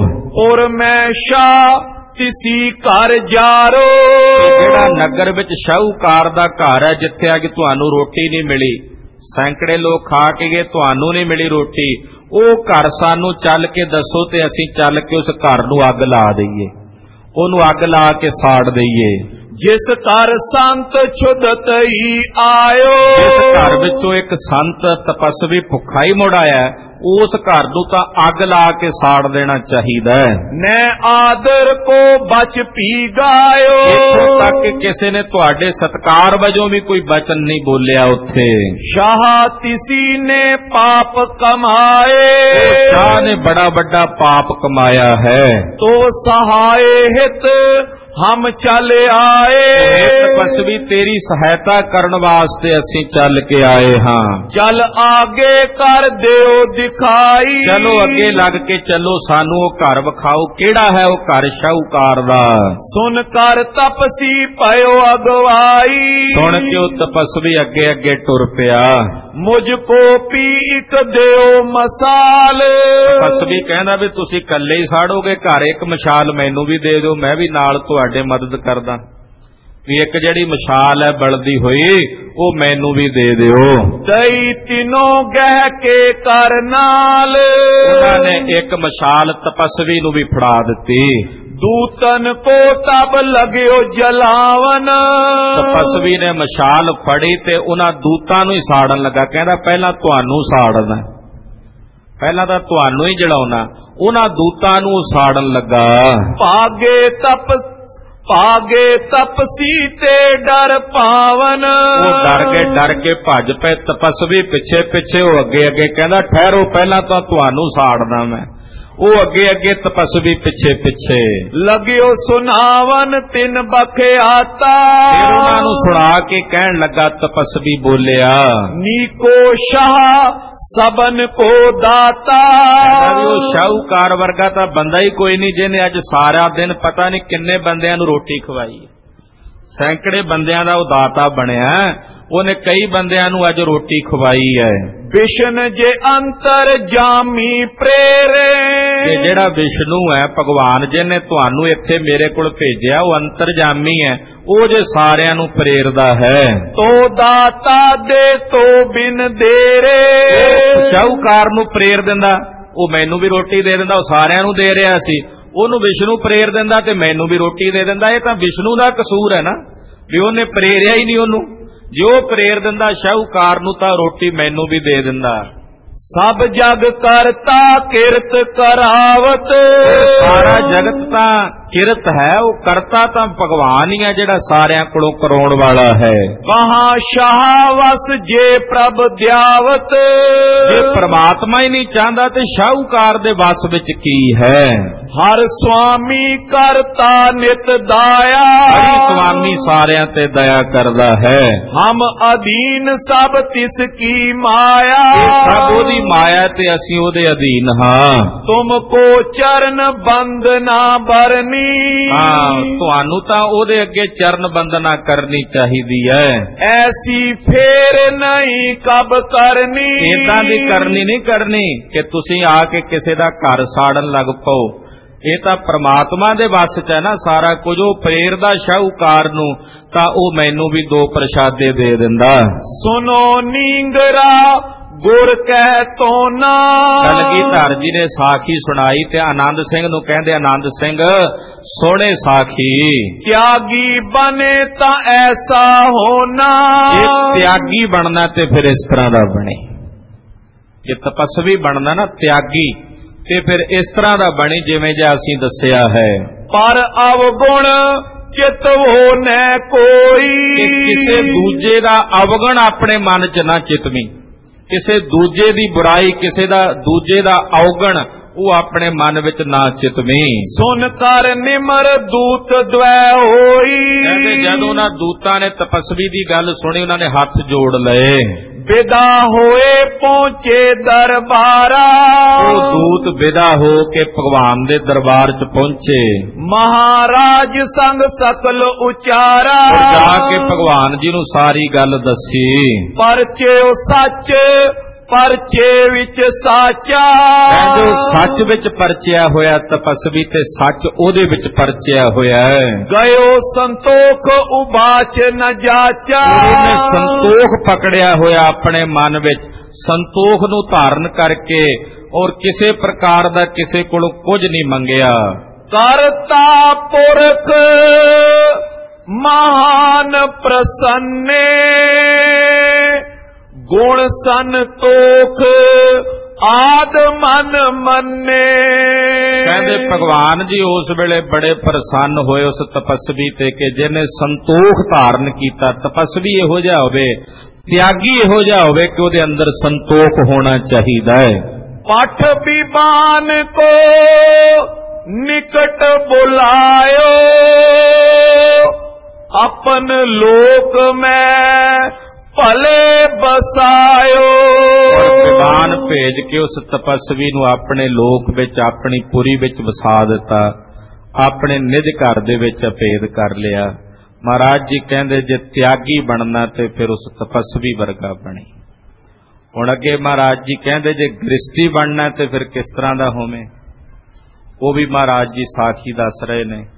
[SPEAKER 1] ਔਰ ਮੈਂ ਸ਼ਾਹ ਤਿਸੀ ਘਰ ਜਾਰੋ।
[SPEAKER 2] ਜਿਹੜਾ ਨਗਰ ਵਿੱਚ ਸ਼ਾਹੂਕਾਰ ਦਾ ਘਰ ਹੈ, ਜਿੱਥੇ ਅੱਜ ਤੁਹਾਨੂੰ ਰੋਟੀ ਨਹੀਂ ਮਿਲੀ, ਸੈਂਕੜੇ ਲੋਕ ਖਾ ਕੇ ਗਏ, ਤੁਹਾਨੂੰ ਨਹੀਂ ਮਿਲੀ ਰੋਟੀ, ਉਹ ਘਰ ਸਾਨੂੰ ਚੱਲ ਕੇ ਦੱਸੋ ਤੇ ਅਸੀਂ ਚੱਲ ਕੇ ਉਸ ਘਰ ਨੂੰ ਅੱਗ ਲਾ ਦਈਏ, ਉਹਨੂੰ ਅੱਗ ਲਾ ਕੇ ਸਾੜ ਦਈਏ।
[SPEAKER 1] ਜਿਸ ਘਰ ਸੰਤ ਛੁਦਤ ਹੀ ਆਇਓ।
[SPEAKER 2] ਜਿਸ ਘਰ ਵਿੱਚੋਂ ਇੱਕ ਸੰਤ ਤਪਸਵੀ ਭੁੱਖਾ ਹੀ ਮੁੜ ਆਇਆ, ਉਸ ਘਰ ਨੂੰ ਤਾਂ ਅੱਗ ਲਾ ਕੇ ਸਾੜ ਦੇਣਾ ਚਾਹੀਦਾ ਹੈ।
[SPEAKER 1] ਨੈ ਆਦਰ ਕੋ ਬਚ ਪੀ ਗਾਇਓ।
[SPEAKER 2] ਇੱਥੋਂ ਤੱਕ ਕਿਸੇ ਨੇ ਤੁਹਾਡੇ ਸਤਕਾਰ ਵਜੋਂ ਵੀ ਕੋਈ ਬਚਨ ਨਹੀਂ ਬੋਲਿਆ ਉੱਥੇ।
[SPEAKER 1] ਸ਼ਾਹ ਤਿਸੀ ਨੇ ਪਾਪ ਕਮਾਏ।
[SPEAKER 2] ਸ਼ਾਹ ਨੇ ਬੜਾ ਵੱਡਾ ਪਾਪ ਕਮਾਇਆ ਹੈ।
[SPEAKER 1] ਤੋ ਸਹਾਏ ਹਿਤ ਹਮ ਚੱਲ ਆਏ।
[SPEAKER 2] ਤਪਸਵੀ ਤੇਰੀ ਸਹਾਇਤਾ ਕਰਨ ਵਾਸਤੇ ਅਸੀਂ ਚੱਲ ਕੇ ਆਏ ਹਾਂ।
[SPEAKER 1] ਚੱਲ ਆਗੇ ਕਰ ਦਿਓ ਦਿਖਾਈ।
[SPEAKER 2] ਚਲੋ ਅੱਗੇ ਲੱਗ ਕੇ ਚੱਲੋ, ਸਾਨੂੰ ਉਹ ਘਰ ਵਿਖਾਓ, ਕਿਹੜਾ ਹੈ ਉਹ ਘਰ ਸ਼ਾਹੂਕਾਰ ਦਾ।
[SPEAKER 1] ਸੁਨ ਕਰ ਤਪਸੀ ਪਇਓ ਅਗਵਾਈ।
[SPEAKER 2] ਸੁਣ ਕੇ ਉਹ ਤਪਸਵੀ ਅੱਗੇ ਅੱਗੇ ਟੁਰ ਪਿਆ।
[SPEAKER 1] ਮੁਝ ਕੋ ਪੀ ਇੱਕ ਦਿਓ ਮਸਾਲ।
[SPEAKER 2] ਤਪਸਵੀ ਕਹਿੰਦਾ ਵੀ ਤੁਸੀਂ ਇਕੱਲੇ ਹੀ ਸਾੜੋਗੇ ਘਰ, ਇੱਕ ਮਸ਼ਾਲ ਮੈਨੂੰ ਵੀ ਦੇ ਦਿਓ, ਮੈਂ ਵੀ ਨਾਲ ਤੁਹਾਡੇ ਮਦਦ ਕਰਦਾ। ਵੀ ਇੱਕ ਜਿਹੜੀ ਮਸ਼ਾਲ ਹੈ ਬਲਦੀ ਹੋਈ, ਉਹ ਮੈਨੂੰ ਵੀ ਦੇ ਦਿਓ।
[SPEAKER 1] ਦਈ ਤਿਨੋਂ ਗਹਿ ਕੇ ਕਰ ਨਾਲ।
[SPEAKER 2] ਉਹਨਾਂ ਨੇ ਇੱਕ ਮਸ਼ਾਲ ਤਪਸਵੀ ਨੂੰ ਵੀ ਫੜਾ ਦਿੱਤੀ।
[SPEAKER 1] ਦੂਤਨ ਕੋ ਤਬ ਲਗਿਓ ਜਲਾਵਨ।
[SPEAKER 2] ਤਪਸਵੀ ਨੇ ਮਸ਼ਾਲ ਫੜੀ ਤੇ ਉਹਨਾਂ ਦੂਤਾਂ ਨੂੰ ਹੀ ਸਾੜਨ ਲੱਗਾ। ਕਹਿੰਦਾ ਪਹਿਲਾਂ ਤੁਹਾਨੂੰ ਸਾੜਨਾ, ਪਹਿਲਾਂ ਤਾਂ ਤੁਹਾਨੂੰ ਹੀ ਜਲਾਉਣਾ। ਉਹਨਾਂ ਦੂਤਾਂ ਨੂੰ ਸਾੜਨ ਲੱਗਾ।
[SPEAKER 1] ਭਾਗੇ ਤਪਸੀ ਤੇ ਡਰ ਪਾਵਨ।
[SPEAKER 2] ਉਹ ਡਰ ਕੇ ਭੱਜ ਪਏ ਤਪਸਵੀ ਪਿੱਛੇ ਪਿੱਛੇ, ਉਹ ਅੱਗੇ ਅੱਗੇ ਕਹਿੰਦਾ ਠਹਿਰੋ ਪਹਿਲਾਂ ਤਾਂ ਤੁਹਾਨੂੰ ਸਾੜਦਾ ਮੈਂ। ਉਹ ਅੱਗੇ ਅੱਗੇ ਤਪਸਵੀ ਪਿੱਛੇ ਪਿੱਛੇ।
[SPEAKER 1] ਲਗਿਓ ਸੁਨਾਵਨ ਤਿਨ ਬਖਿਆਤਾ।
[SPEAKER 2] ਫਿਰ ਉਹਨਾਂ ਨੂੰ ਸੁਣਾ ਕੇ ਕਹਿਣ ਲੱਗਾ ਤਪਸਵੀ ਬੋਲਿਆ,
[SPEAKER 1] ਨੀਕੋ ਸ਼ਾਹ ਸਬਨ ਕੋ ਦਾਤਾ।
[SPEAKER 2] ਉਹ ਸ਼ਾਹੂਕਾਰ ਵਰਗਾ ਤਾਂ ਬੰਦਾ ਹੀ ਕੋਈ ਨਹੀਂ ਜਿਹਨੇ ਅੱਜ ਸਾਰਾ ਦਿਨ ਪਤਾ ਨਹੀਂ ਕਿੰਨੇ ਬੰਦਿਆਂ ਨੂੰ ਰੋਟੀ ਖਵਾਈ। ਸੈਂਕੜੇ ਬੰਦਿਆਂ ਦਾ ਉਹ ਦਾਤਾ ਬਣਿਆ, ਉਹਨੇ ਕਈ ਬੰਦਿਆਂ ਨੂੰ ਅੱਜ ਰੋਟੀ ਖਵਾਈ ਹੈ।
[SPEAKER 1] ਵਿਸ਼ਨ ਜੇ ਅੰਤਰ ਜਾਮੀ ਪ੍ਰੇਰੇ।
[SPEAKER 2] ਜਿਹੜਾ ਵਿਸ਼ਨੂੰ ਹੈ ਭਗਵਾਨ ਜਿਹਨੇ ਤੁਹਾਨੂੰ ਇੱਥੇ ਮੇਰੇ ਕੋਲ ਭੇਜਿਆ, ਉਹ ਅੰਤਰਜਾਮੀ ਹੈ, ਉਹ ਜੇ ਸਾਰਿਆਂ ਨੂੰ ਪ੍ਰੇਰਦਾ ਹੈ।
[SPEAKER 1] ਤੋ ਦਾਤਾ ਦੇ ਤੋ ਬਿਨ ਦੇਰੇ।
[SPEAKER 2] ਸ਼ਾਹੂਕਾਰ ਨੂੰ ਪ੍ਰੇਰ ਦਿੰਦਾ, ਉਹ ਮੈਨੂੰ ਵੀ ਰੋਟੀ ਦੇ ਦਿੰਦਾ, ਉਹ ਸਾਰਿਆਂ ਨੂੰ ਦੇ ਰਿਹਾ ਸੀ। ਉਹਨੂੰ ਵਿਸ਼ਨੂੰ ਪ੍ਰੇਰ ਦਿੰਦਾ ਤੇ ਮੈਨੂੰ ਵੀ ਰੋਟੀ ਦੇ ਦਿੰਦਾ। ਇਹ ਤਾਂ ਵਿਸ਼ਨੂੰ ਦਾ ਕਸੂਰ ਹੈ ਨਾ, ਵੀ ਉਹਨੇ ਪ੍ਰੇਰਿਆ ਹੀ ਨਹੀਂ ਉਹਨੂੰ। ਜੇ ਉਹ ਪ੍ਰੇਰ ਦਿੰਦਾ ਸ਼ਾਹੂਕਾਰ ਨੂੰ ਤਾਂ ਰੋਟੀ ਮੈਨੂੰ ਵੀ ਦੇ ਦਿੰਦਾ।
[SPEAKER 1] ਸਭ ਜਗ ਕਰਤਾ ਕਿਰਤ ਕਰਾਵਤ।
[SPEAKER 2] ਸਾਰਾ ਜਗਤ ਤਾਂ ਕਿਰਤ ਹੈ, ਉਹ ਕਰਤਾ ਤਾਂ ਭਗਵਾਨ ਹੀ ਹੈ ਜਿਹੜਾ ਸਾਰਿਆਂ ਕੋਲੋਂ ਕਰਾਉਣ ਵਾਲਾ ਹੈ।
[SPEAKER 1] ਵਹਾਂ ਸ਼ਾਹ ਵਸ ਜੇ ਪ੍ਰਭ ਦਿਆਵਤ।
[SPEAKER 2] ਜੇ ਪ੍ਰਮਾਤਮਾ ਹੀ ਨਹੀਂ ਚਾਹੁੰਦਾ ਤੇ ਸ਼ਾਹੂਕਾਰ ਦੇ ਵਸ ਵਿੱਚ ਕੀ ਹੈ।
[SPEAKER 1] ਹਰ ਸੁਆਮੀ ਕਰਤਾ ਨਿਤ ਦਾਇਆ।
[SPEAKER 2] ਹਰੀ ਸੁਆਮੀ ਸਾਰਿਆਂ ਤੇ ਦਇਆ ਕਰਦਾ ਹੈ।
[SPEAKER 1] ਹਮ ਅਧੀਨ ਸਭ ਤਿਸ ਕੀ ਮਾਇਆ।
[SPEAKER 2] ਸਭ ਉਹਦੀ ਮਾਇਆ ਤੇ ਅਸੀਂ ਉਹਦੇ ਅਧੀਨ ਹਾਂ।
[SPEAKER 1] ਤੁਮ ਕੋ ਚਰਨ ਬੰਦਨਾ ਬਰਨੀ।
[SPEAKER 2] ਤੁਹਾਨੂੰ ਤਾਂ ਉਹਦੇ ਅੱਗੇ ਚਰਨ ਬੰਦਨਾ ਕਰਨੀ ਚਾਹੀਦੀ ਹੈ।
[SPEAKER 1] ਐਸੀ ਫੇਰ ਨਹੀਂ ਕਬ ਕਰਨੀ।
[SPEAKER 2] ਏਦਾਂ ਦੀ ਕਰਨੀ ਨਹੀਂ ਕਰਨੀ ਕਿ ਤੁਸੀਂ ਆ ਕੇ ਕਿਸੇ ਦਾ ਘਰ ਸਾੜਨ ਲੱਗ ਪਓ। ਇਹ ਤਾਂ ਪ੍ਰਮਾਤਮਾ ਦੇ ਵੱਸ 'ਚ ਹੈ ਨਾ ਸਾਰਾ ਕੁਝ। ਉਹ ਪ੍ਰੇਰਦਾ ਸ਼ਾਹੂਕਾਰ ਨੂੰ ਤਾਂ ਉਹ ਮੈਨੂੰ ਵੀ ਦੋ ਪ੍ਰਸ਼ਾਦੇ ਦੇ ਦਿੰਦਾ।
[SPEAKER 1] ਸੁਨੋ ਨੀਂਗਰਾ ਗੁਰ ਕਹਿ ਤੋ ਨਾ।
[SPEAKER 2] ਕਲਗੀਧਰ ਜੀ ਨੇ ਸਾਖੀ ਸੁਣਾਈ ਤੇ ਆਨੰਦ ਸਿੰਘ ਨੂੰ ਕਹਿੰਦੇ, ਆਨੰਦ ਸਿੰਘ ਸੋਹਣੇ ਸਾਖੀ।
[SPEAKER 1] ਤਿਆਗੀ ਬਨੇ ਤਾਂ ਐਸਾ ਹੋਣਾ।
[SPEAKER 2] ਇਹ ਤਿਆਗੀ ਬਣਨਾ ਤੇ ਫਿਰ ਇਸ ਤਰ੍ਹਾਂ ਦਾ ਬਣੇ। ਜੇ ਤਪਸਵੀ ਬਣਨਾ ਨਾ ਤਿਆਗੀ ਤੇ ਫਿਰ ਇਸ ਤਰ੍ਹਾਂ ਦਾ ਬਣੇ ਜਿਵੇਂ ਜਿਹਾ ਅਸੀਂ ਦੱਸਿਆ ਹੈ।
[SPEAKER 1] ਪਰ ਅਵਗੁਣ ਚਿਤ ਹੋ ਨੈ ਕੋਈ।
[SPEAKER 2] ਕਿਸੇ ਦੂਜੇ ਦਾ ਅਵਗੁਣ ਆਪਣੇ ਮਨ 'ਚ ਨਾ ਚਿਤਵੀਂ। ਕਿਸੇ ਦੂਜੇ ਦੀ ਬੁਰਾਈ, ਕਿਸੇ ਦਾ ਦੂਜੇ ਦਾ ਔਗਣ ਉਹ ਆਪਣੇ ਮਨ ਵਿੱਚ ਨਾ ਚਿਤਵੀਂ।
[SPEAKER 1] ਸੁਨ ਕਰ ਨਿਮਰ ਦੂਤ ਦ્વੈ ਹੋਈ।
[SPEAKER 2] ਕਹਿੰਦੇ ਜਦੋਂ ਉਹਨਾਂ ਦੂਤਾਂ ਨੇ ਤਪਸਵੀ ਦੀ ਗੱਲ ਸੁਣੀ ਉਹਨਾਂ ਨੇ ਹੱਥ ਜੋੜ ਲਏ।
[SPEAKER 1] ਵਿਦਾ ਹੋਏ ਪਹੁੰਚੇ ਦਰਬਾਰਾ।
[SPEAKER 2] ਉਹ ਦੂਤ ਵਿਦਾ ਹੋ ਕੇ ਭਗਵਾਨ ਦੇ ਦਰਬਾਰ 'ਚ ਪਹੁੰਚੇ।
[SPEAKER 1] ਮਹਾਰਾਜ ਸੰਗ ਸਕਲ ਉਚਾਰਾ।
[SPEAKER 2] ਜਾ ਕੇ ਭਗਵਾਨ ਜੀ ਨੂੰ ਸਾਰੀ ਗੱਲ ਦੱਸੀ।
[SPEAKER 1] ਪਰਚੇ ਉਹ ਸੱਚ ਪਰਚੇ ਵਿੱਚ ਸਾਚਾ।
[SPEAKER 2] ਜੋ ਸੱਚ ਵਿੱਚ ਪਰਚਿਆ ਹੋਇਆ ਤਪਸਵੀ ਤੇ ਸੱਚ ਉਹਦੇ ਵਿੱਚ ਪਰਚਿਆ ਹੋਇਆ ਹੈ।
[SPEAKER 1] ਗਇਓ ਸੰਤੋਖ ਉਬਾਚ ਨ ਜਾਚਾ।
[SPEAKER 2] ਉਹਨੇ ਸੰਤੋਖ ਪਕੜਿਆ ਹੋਇਆ ਆਪਣੇ ਮਨ ਵਿੱਚ, ਸੰਤੋਖ ਨੂੰ ਧਾਰਨ ਕਰਕੇ ਔਰ ਕਿਸੇ ਪ੍ਰਕਾਰ ਦਾ ਕਿਸੇ ਕੋਲੋਂ ਕੁਝ ਨਹੀਂ ਮੰਗਿਆ।
[SPEAKER 1] ਕਰਤਾ ਪੁਰਖ ਮਹਾਨ ਪ੍ਰਸੰਨੇ। ਗੁਣ ਸੰਤੋਖ ਆਦ ਮਨ ਮੰਨੇ। ਕਹਿੰਦੇ
[SPEAKER 2] ਭਗਵਾਨ ਜੀ ਉਸ ਵੇਲੇ ਬੜੇ ਪ੍ਰਸੰਨ ਹੋਏ ਉਸ ਤਪਸਵੀ ਤੇ ਕਿ ਜਿਹਨੇ ਸੰਤੋਖ ਧਾਰਨ ਕੀਤਾ। ਤਪਸਵੀ ਇਹੋ ਜਿਹਾ ਹੋਵੇ, ਤਿਆਗੀ ਇਹੋ ਜਿਹਾ ਹੋਵੇ ਕਿ ਉਹਦੇ ਅੰਦਰ ਸੰਤੋਖ ਹੋਣਾ ਚਾਹੀਦਾ ਹੈ।
[SPEAKER 1] ਪਠ ਵਿਬਾਨ ਕੋ ਨਿਕਟ ਬੁਲਾਇਓ। ਆਪਨ ਲੋਕ ਮੈਂ ਭਲੇ ਬਸਾਇਓ।
[SPEAKER 2] ਵਿਮਾਨ ਭੇਜ ਕੇ ਉਸ ਤਪਸਵੀ ਨੂੰ ਆਪਣੇ ਲੋਕ ਵਿੱਚ, ਆਪਣੀ ਪੁਰੀ ਵਿੱਚ ਵਸਾ ਦਿੱਤਾ। ਆਪਣੇ ਨਿਜ ਘਰ ਦੇ ਵਿੱਚ ਅਪੇਦ ਕਰ ਲਿਆ। ਮਹਾਰਾਜ ਜੀ ਕਹਿੰਦੇ ਜੇ ਤਿਆਗੀ ਬਣਨਾ ਤੇ ਫਿਰ ਉਸ ਤਪਸਵੀ ਵਰਗਾ ਬਣੇ। ਹੁਣ ਅੱਗੇ ਮਹਾਰਾਜ ਜੀ ਕਹਿੰਦੇ ਜੇ ਗ੍ਰਸਤੀ ਬਣਨਾ ਤੇ ਫਿਰ ਕਿਸ ਤਰ੍ਹਾਂ ਦਾ ਹੋਵੇ, ਉਹ ਵੀ ਮਹਾਰਾਜ ਜੀ ਸਾਖੀ ਦੱਸ ਰਹੇ ਨੇ।